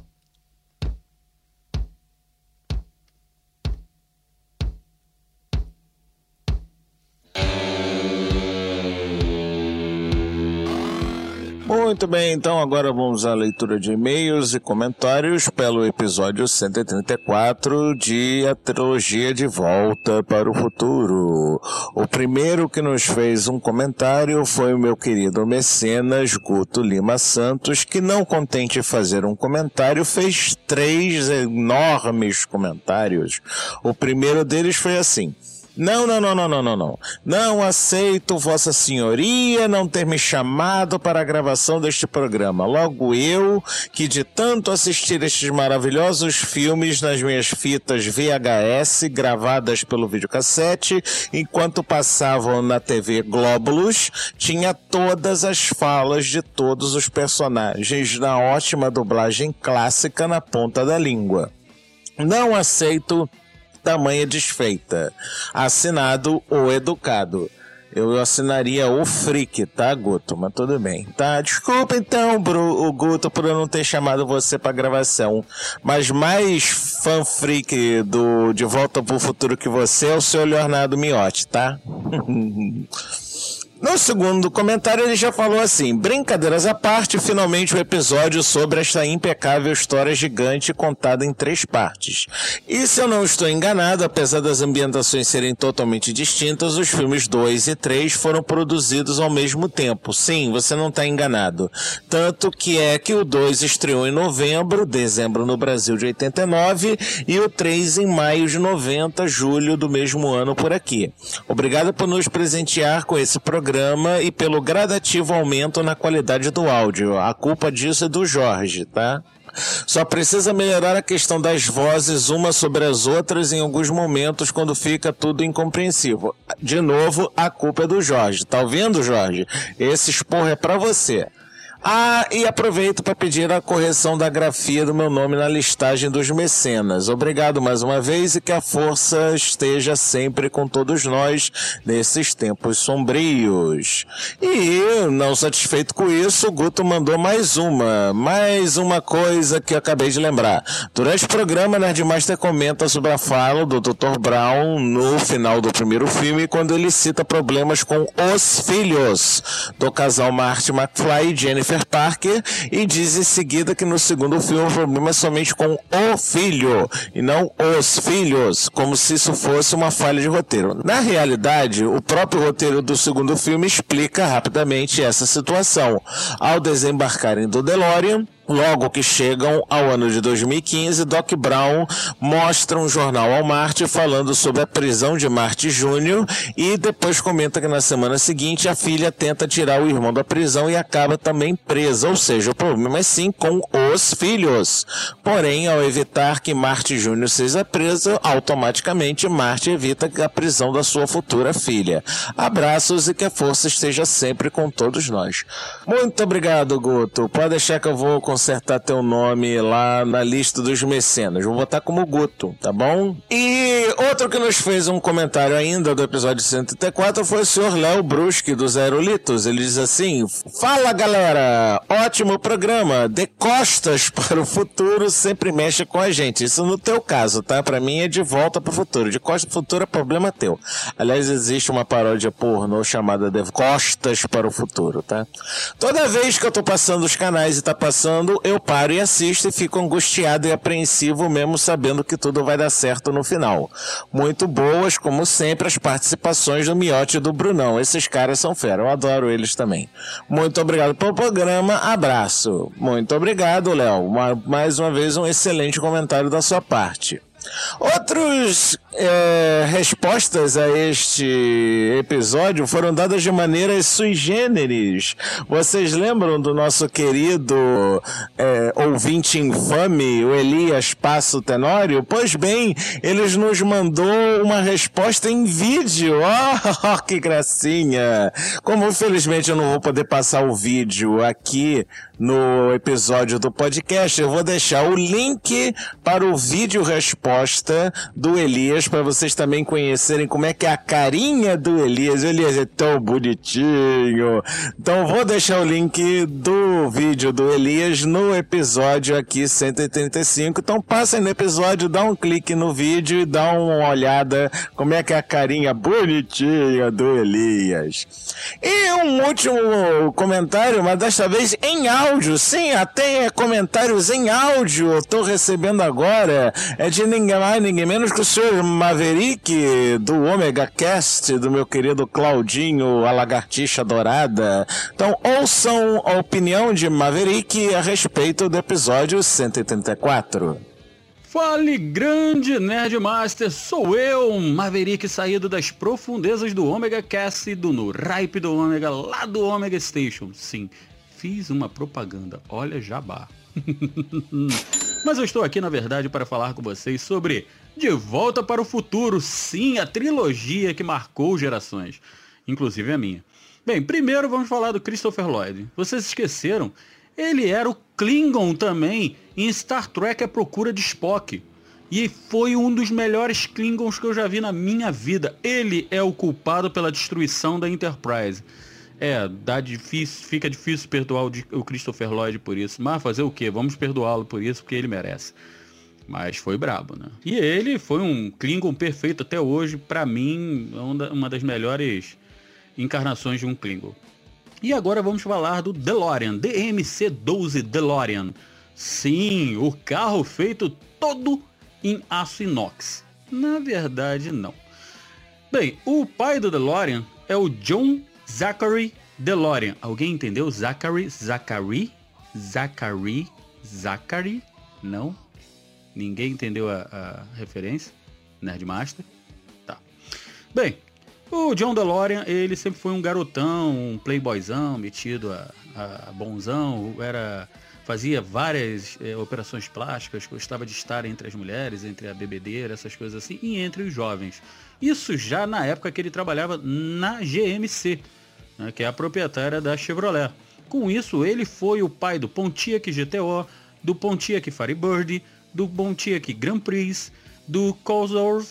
Muito bem, então agora vamos à leitura de e-mails e comentários pelo episódio 134 de A Trilogia de Volta para o Futuro. O primeiro que nos fez um comentário foi o meu querido mecenas Guto Lima Santos, que, não contente em fazer um comentário, fez 3 enormes comentários. O primeiro deles foi assim: Não. Não aceito Vossa Senhoria não ter me chamado para a gravação deste programa. Logo eu, que de tanto assistir estes maravilhosos filmes nas minhas fitas VHS gravadas pelo videocassete, enquanto passavam na TV Glóbulos, tinha todas as falas de todos os personagens na ótima dublagem clássica na ponta da língua. Não aceito tamanha desfeita. Assinado O Educado. Eu assinaria o Freak, tá, Guto? Mas tudo bem. Tá, desculpa então, o Guto, por eu não ter chamado você pra gravação. Mas mais fã freak do De Volta pro Futuro que você é o seu Leonardo Miotti, tá? No segundo comentário ele já falou assim: brincadeiras à parte, finalmente o episódio sobre esta impecável história gigante contada em 3 partes. E se eu não estou enganado, apesar das ambientações serem totalmente distintas, os filmes 2 e 3 foram produzidos ao mesmo tempo. Sim, você não está enganado. Tanto que o 2 estreou em dezembro no Brasil de 89, e o 3 em maio de 90, julho do mesmo ano por aqui. Obrigado por nos presentear com esse programa e pelo gradativo aumento na qualidade do áudio. A culpa disso é do Jorge, tá? Só precisa melhorar a questão das vozes umas sobre as outras em alguns momentos, quando fica tudo incompreensível. De novo, a culpa é do Jorge. Tá ouvindo, Jorge? Esse esporro é pra você. Ah, e aproveito para pedir a correção da grafia do meu nome na listagem dos mecenas. Obrigado mais uma vez e que a força esteja sempre com todos nós nesses tempos sombrios. E, não satisfeito com isso, o Guto mandou mais uma coisa que eu acabei de lembrar. Durante o programa, Nerdmaster comenta sobre a fala do Dr. Brown no final do primeiro filme, quando ele cita problemas com os filhos do casal Marty McFly e Jennifer Christopher Parker e diz em seguida que no segundo filme o problema é somente com o filho e não os filhos, como se isso fosse uma falha de roteiro. Na realidade, o próprio roteiro do segundo filme explica rapidamente essa situação. Ao desembarcarem do DeLorean, logo que chegam ao ano de 2015, Doc Brown mostra um jornal ao Marty falando sobre a prisão de Marty Jr. e depois comenta que na semana seguinte a filha tenta tirar o irmão da prisão e acaba também presa, ou seja, o problema é sim com os filhos. Porém, ao evitar que Marty Jr. seja preso, automaticamente Marty evita a prisão da sua futura filha. Abraços e que a força esteja sempre com todos nós. Muito obrigado, Guto. Pode deixar que eu vou consertar teu nome lá na lista dos mecenas. Vou botar como Guto, tá bom? E outro que nos fez um comentário ainda do episódio 134 foi o senhor Léo Bruschi, do Zero Litos. Ele diz assim: fala, galera! Ótimo programa! De costas para o futuro sempre mexe com a gente. Isso no teu caso, tá? Pra mim é de volta pro futuro. De costas pro futuro é problema teu. Aliás, existe uma paródia pornô chamada De Costas para o Futuro, tá? Toda vez que eu tô passando os canais e tá passando, eu paro e assisto e fico angustiado e apreensivo mesmo sabendo que tudo vai dar certo no final. Muito boas, como sempre, as participações do Miotti e do Brunão. Esses caras são fera, eu adoro eles também. Muito obrigado pelo programa, abraço. Muito obrigado, Léo. Mais uma vez um excelente comentário da sua parte. Outras respostas a este episódio foram dadas de maneiras sui generis. Vocês lembram do nosso querido ouvinte infame, o Elias Passo Tenório? Pois bem, ele nos mandou uma resposta em vídeo. Oh, que gracinha! Como infelizmente eu não vou poder passar o vídeo aqui no episódio do podcast, eu vou deixar o link para o vídeo resposta do Elias, para vocês também conhecerem como é que é a carinha do Elias. O Elias é tão bonitinho. Então vou deixar o link do vídeo do Elias no episódio aqui 135. Então passem no episódio, dá um clique no vídeo e dá uma olhada como é que é a carinha bonitinha do Elias. E um último comentário, mas desta vez em áudio. Sim, até comentários em áudio eu tô recebendo agora. É de ninguém mais, ninguém menos que o senhor Maverick, do Omega Cast, do meu querido Claudinho, a lagartixa dourada. Então ouçam a opinião de Maverick a respeito do episódio 134. Fale, grande Nerdmaster, sou eu, Maverick, saído das profundezas do Omega Cast, do No Ripe do Omega, lá do Omega Station. Sim, fiz uma propaganda, olha, jabá. Mas eu estou aqui, na verdade, para falar com vocês sobre De Volta para o Futuro, sim, a trilogia que marcou gerações, inclusive a minha. Bem, primeiro vamos falar do Christopher Lloyd. Vocês esqueceram? Ele era o Klingon também em Star Trek A Procura de Spock. E foi um dos melhores Klingons que eu já vi na minha vida. Ele é o culpado pela destruição da Enterprise. Fica difícil perdoar o Christopher Lloyd por isso. Mas fazer o quê? Vamos perdoá-lo por isso, porque ele merece. Mas foi brabo, né? E ele foi um Klingon perfeito até hoje. Pra mim, uma das melhores encarnações de um Klingon. E agora vamos falar do DeLorean, DMC-12 DeLorean. Sim, o carro feito todo em aço inox. Na verdade, não. Bem, o pai do DeLorean é o John Zachary DeLorean. Alguém entendeu? Zachary? Não? Ninguém entendeu a referência? Nerdmaster? Tá. Bem, o John DeLorean, ele sempre foi um garotão, um playboyzão, metido a bonzão, fazia várias operações plásticas, gostava de estar entre as mulheres, entre a bebedeira, essas coisas assim, e entre os jovens. Isso já na época que ele trabalhava na GMC, né, que é a proprietária da Chevrolet. Com isso, ele foi o pai do Pontiac GTO, do Pontiac Firebird, do Pontiac Grand Prix, do Cosworth.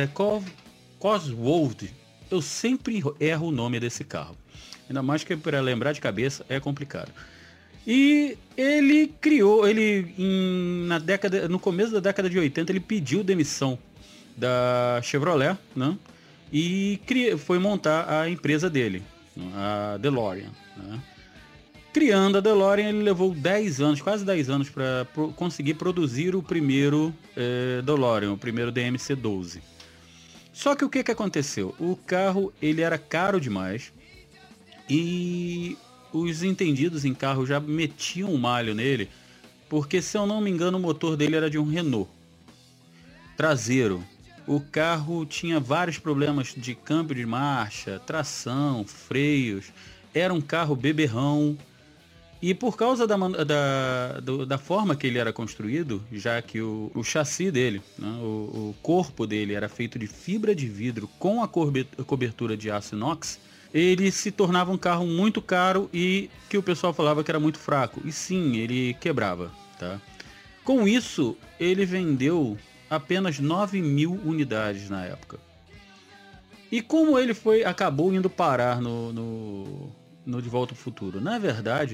Eu sempre erro o nome desse carro. Ainda mais que para lembrar de cabeça é complicado. E ele criou, no começo da década de 80, ele pediu demissão da Chevrolet, né? E foi montar a empresa dele, a DeLorean, né? Criando a DeLorean, ele levou 10 anos, quase 10 anos, para conseguir produzir o primeiro DeLorean, o primeiro DMC-12. Só que o que aconteceu? O carro ele era caro demais e os entendidos em carro já metiam um malho nele, porque, se eu não me engano, o motor dele era de um Renault traseiro. O carro tinha vários problemas de câmbio de marcha, tração, freios. Era um carro beberrão. E por causa da forma que ele era construído, já que o chassi dele, né, o corpo dele era feito de fibra de vidro com a cobertura de aço inox, ele se tornava um carro muito caro e que o pessoal falava que era muito fraco. E sim, ele quebrava. Tá? Com isso, ele vendeu apenas 9.000 unidades na época. E como ele acabou indo parar no De Volta ao Futuro? Na verdade,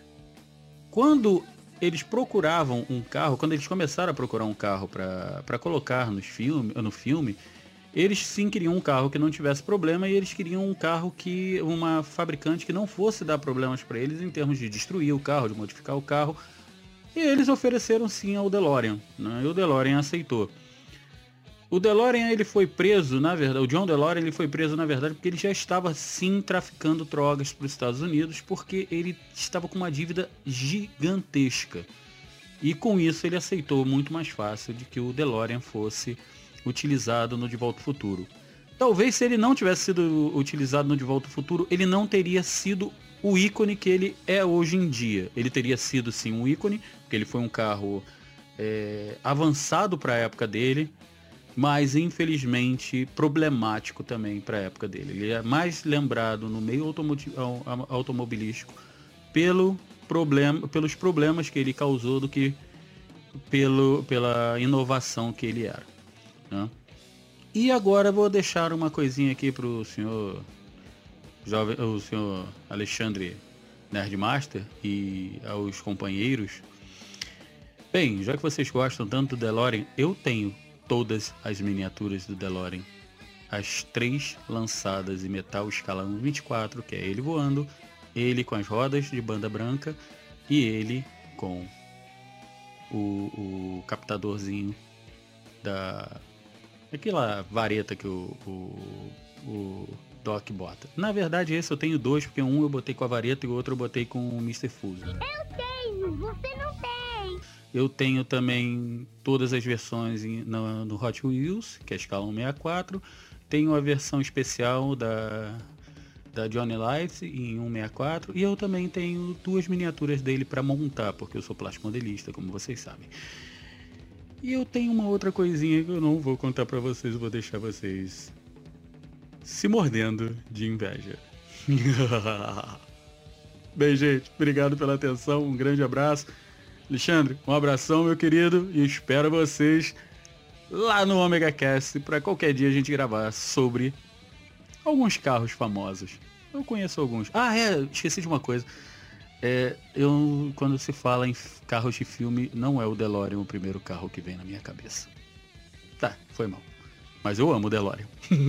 quando eles procuravam um carro, quando eles começaram a procurar um carro para colocar no filme, eles sim queriam um carro que não tivesse problema e eles queriam um carro uma fabricante que não fosse dar problemas para eles em termos de destruir o carro, de modificar o carro. E eles ofereceram sim ao DeLorean, né? E o DeLorean aceitou. O DeLorean ele foi preso, na verdade, o John DeLorean ele foi preso na verdade porque ele já estava sim traficando drogas para os Estados Unidos, porque ele estava com uma dívida gigantesca. E com isso ele aceitou muito mais fácil de que o DeLorean fosse utilizado no De Volta ao Futuro. Talvez se ele não tivesse sido utilizado no De Volta ao Futuro, ele não teria sido o ícone que ele é hoje em dia. Ele teria sido sim um ícone, porque ele foi um carro avançado para a época dele, mas infelizmente problemático também para a época dele. Ele é mais lembrado no meio automobilístico pelos problemas que ele causou do que pela inovação que ele era, né? E agora eu vou deixar uma coisinha aqui para o senhor Alexandre Nerdmaster e aos companheiros. Bem, já que vocês gostam tanto do DeLorean, eu tenho todas as miniaturas do DeLorean. As 3 lançadas em metal escala 1/24, que é ele voando, ele com as rodas de banda branca e ele com o captadorzinho daquela vareta que o Doc bota. Na verdade, esse eu tenho 2, porque um eu botei com a vareta e o outro eu botei com o Mr. Fuso. Eu tenho, você não tem. Eu tenho também todas as versões no Hot Wheels, que é a escala 1/64. Tenho a versão especial da Johnny Lights em 1/64. E eu também tenho 2 miniaturas dele para montar, porque eu sou plástico modelista, como vocês sabem. E eu tenho uma outra coisinha que eu não vou contar para vocês, eu vou deixar vocês se mordendo de inveja. Bem, gente, obrigado pela atenção, um grande abraço. Alexandre, um abração, meu querido, e espero vocês lá no Omega Cast para qualquer dia a gente gravar sobre alguns carros famosos. Eu conheço alguns. Esqueci de uma coisa. Quando se fala em carros de filme, não é o DeLorean o primeiro carro que vem na minha cabeça. Tá, foi mal. Mas eu amo o DeLorean.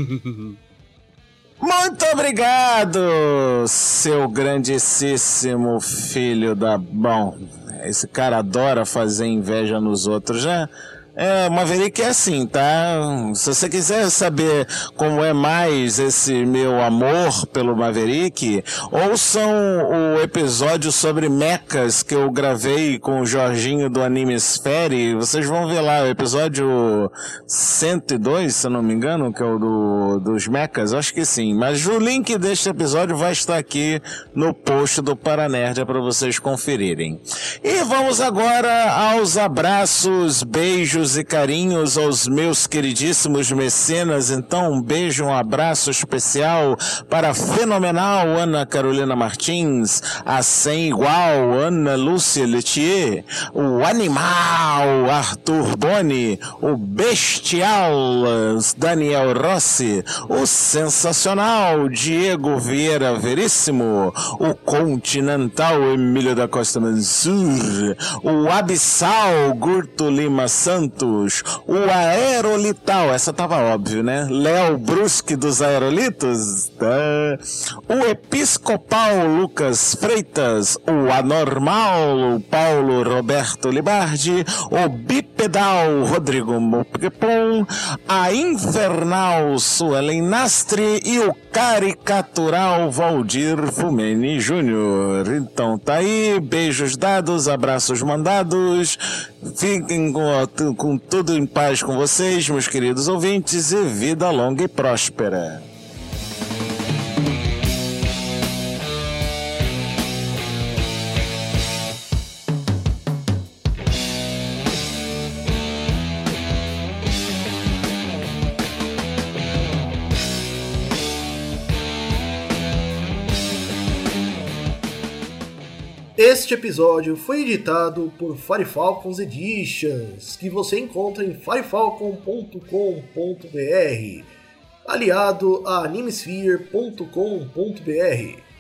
Muito obrigado, seu grandíssimo filho da... Bom, esse cara adora fazer inveja nos outros, né? O Maverick é assim, tá? Se você quiser saber como é mais esse meu amor pelo Maverick, ouçam o episódio sobre mechas que eu gravei com o Jorginho do Anime Sphere. Vocês vão ver lá o episódio 102, se eu não me engano, que é o dos mechas, acho que sim. Mas o link deste episódio vai estar aqui no post do Paranerd para vocês conferirem. E vamos agora aos abraços, beijos e carinhos aos meus queridíssimos mecenas. Então um beijo, um abraço especial para a fenomenal Ana Carolina Martins, a sem igual Ana Lúcia Letier, o animal Arthur Boni, o bestial Daniel Rossi, o sensacional Diego Vieira Veríssimo, o continental Emílio da Costa Mansur, o abissal Gurto Lima Santos, Santos, o Aerolital, essa tava óbvio, né? Léo Brusque dos Aerolitos, o Episcopal Lucas Freitas, o Anormal Paulo Roberto Libardi, o Bipedal Rodrigo Mopepon, a Infernal Suelen Nastre e o Caricatural Valdir Fumeni Júnior. Então tá aí, beijos dados, abraços mandados, fiquem com tudo em paz com vocês, meus queridos ouvintes, e vida longa e próspera. Este episódio foi editado por Firefalcons Editions, que você encontra em firefalcon.com.br, aliado a animesphere.com.br.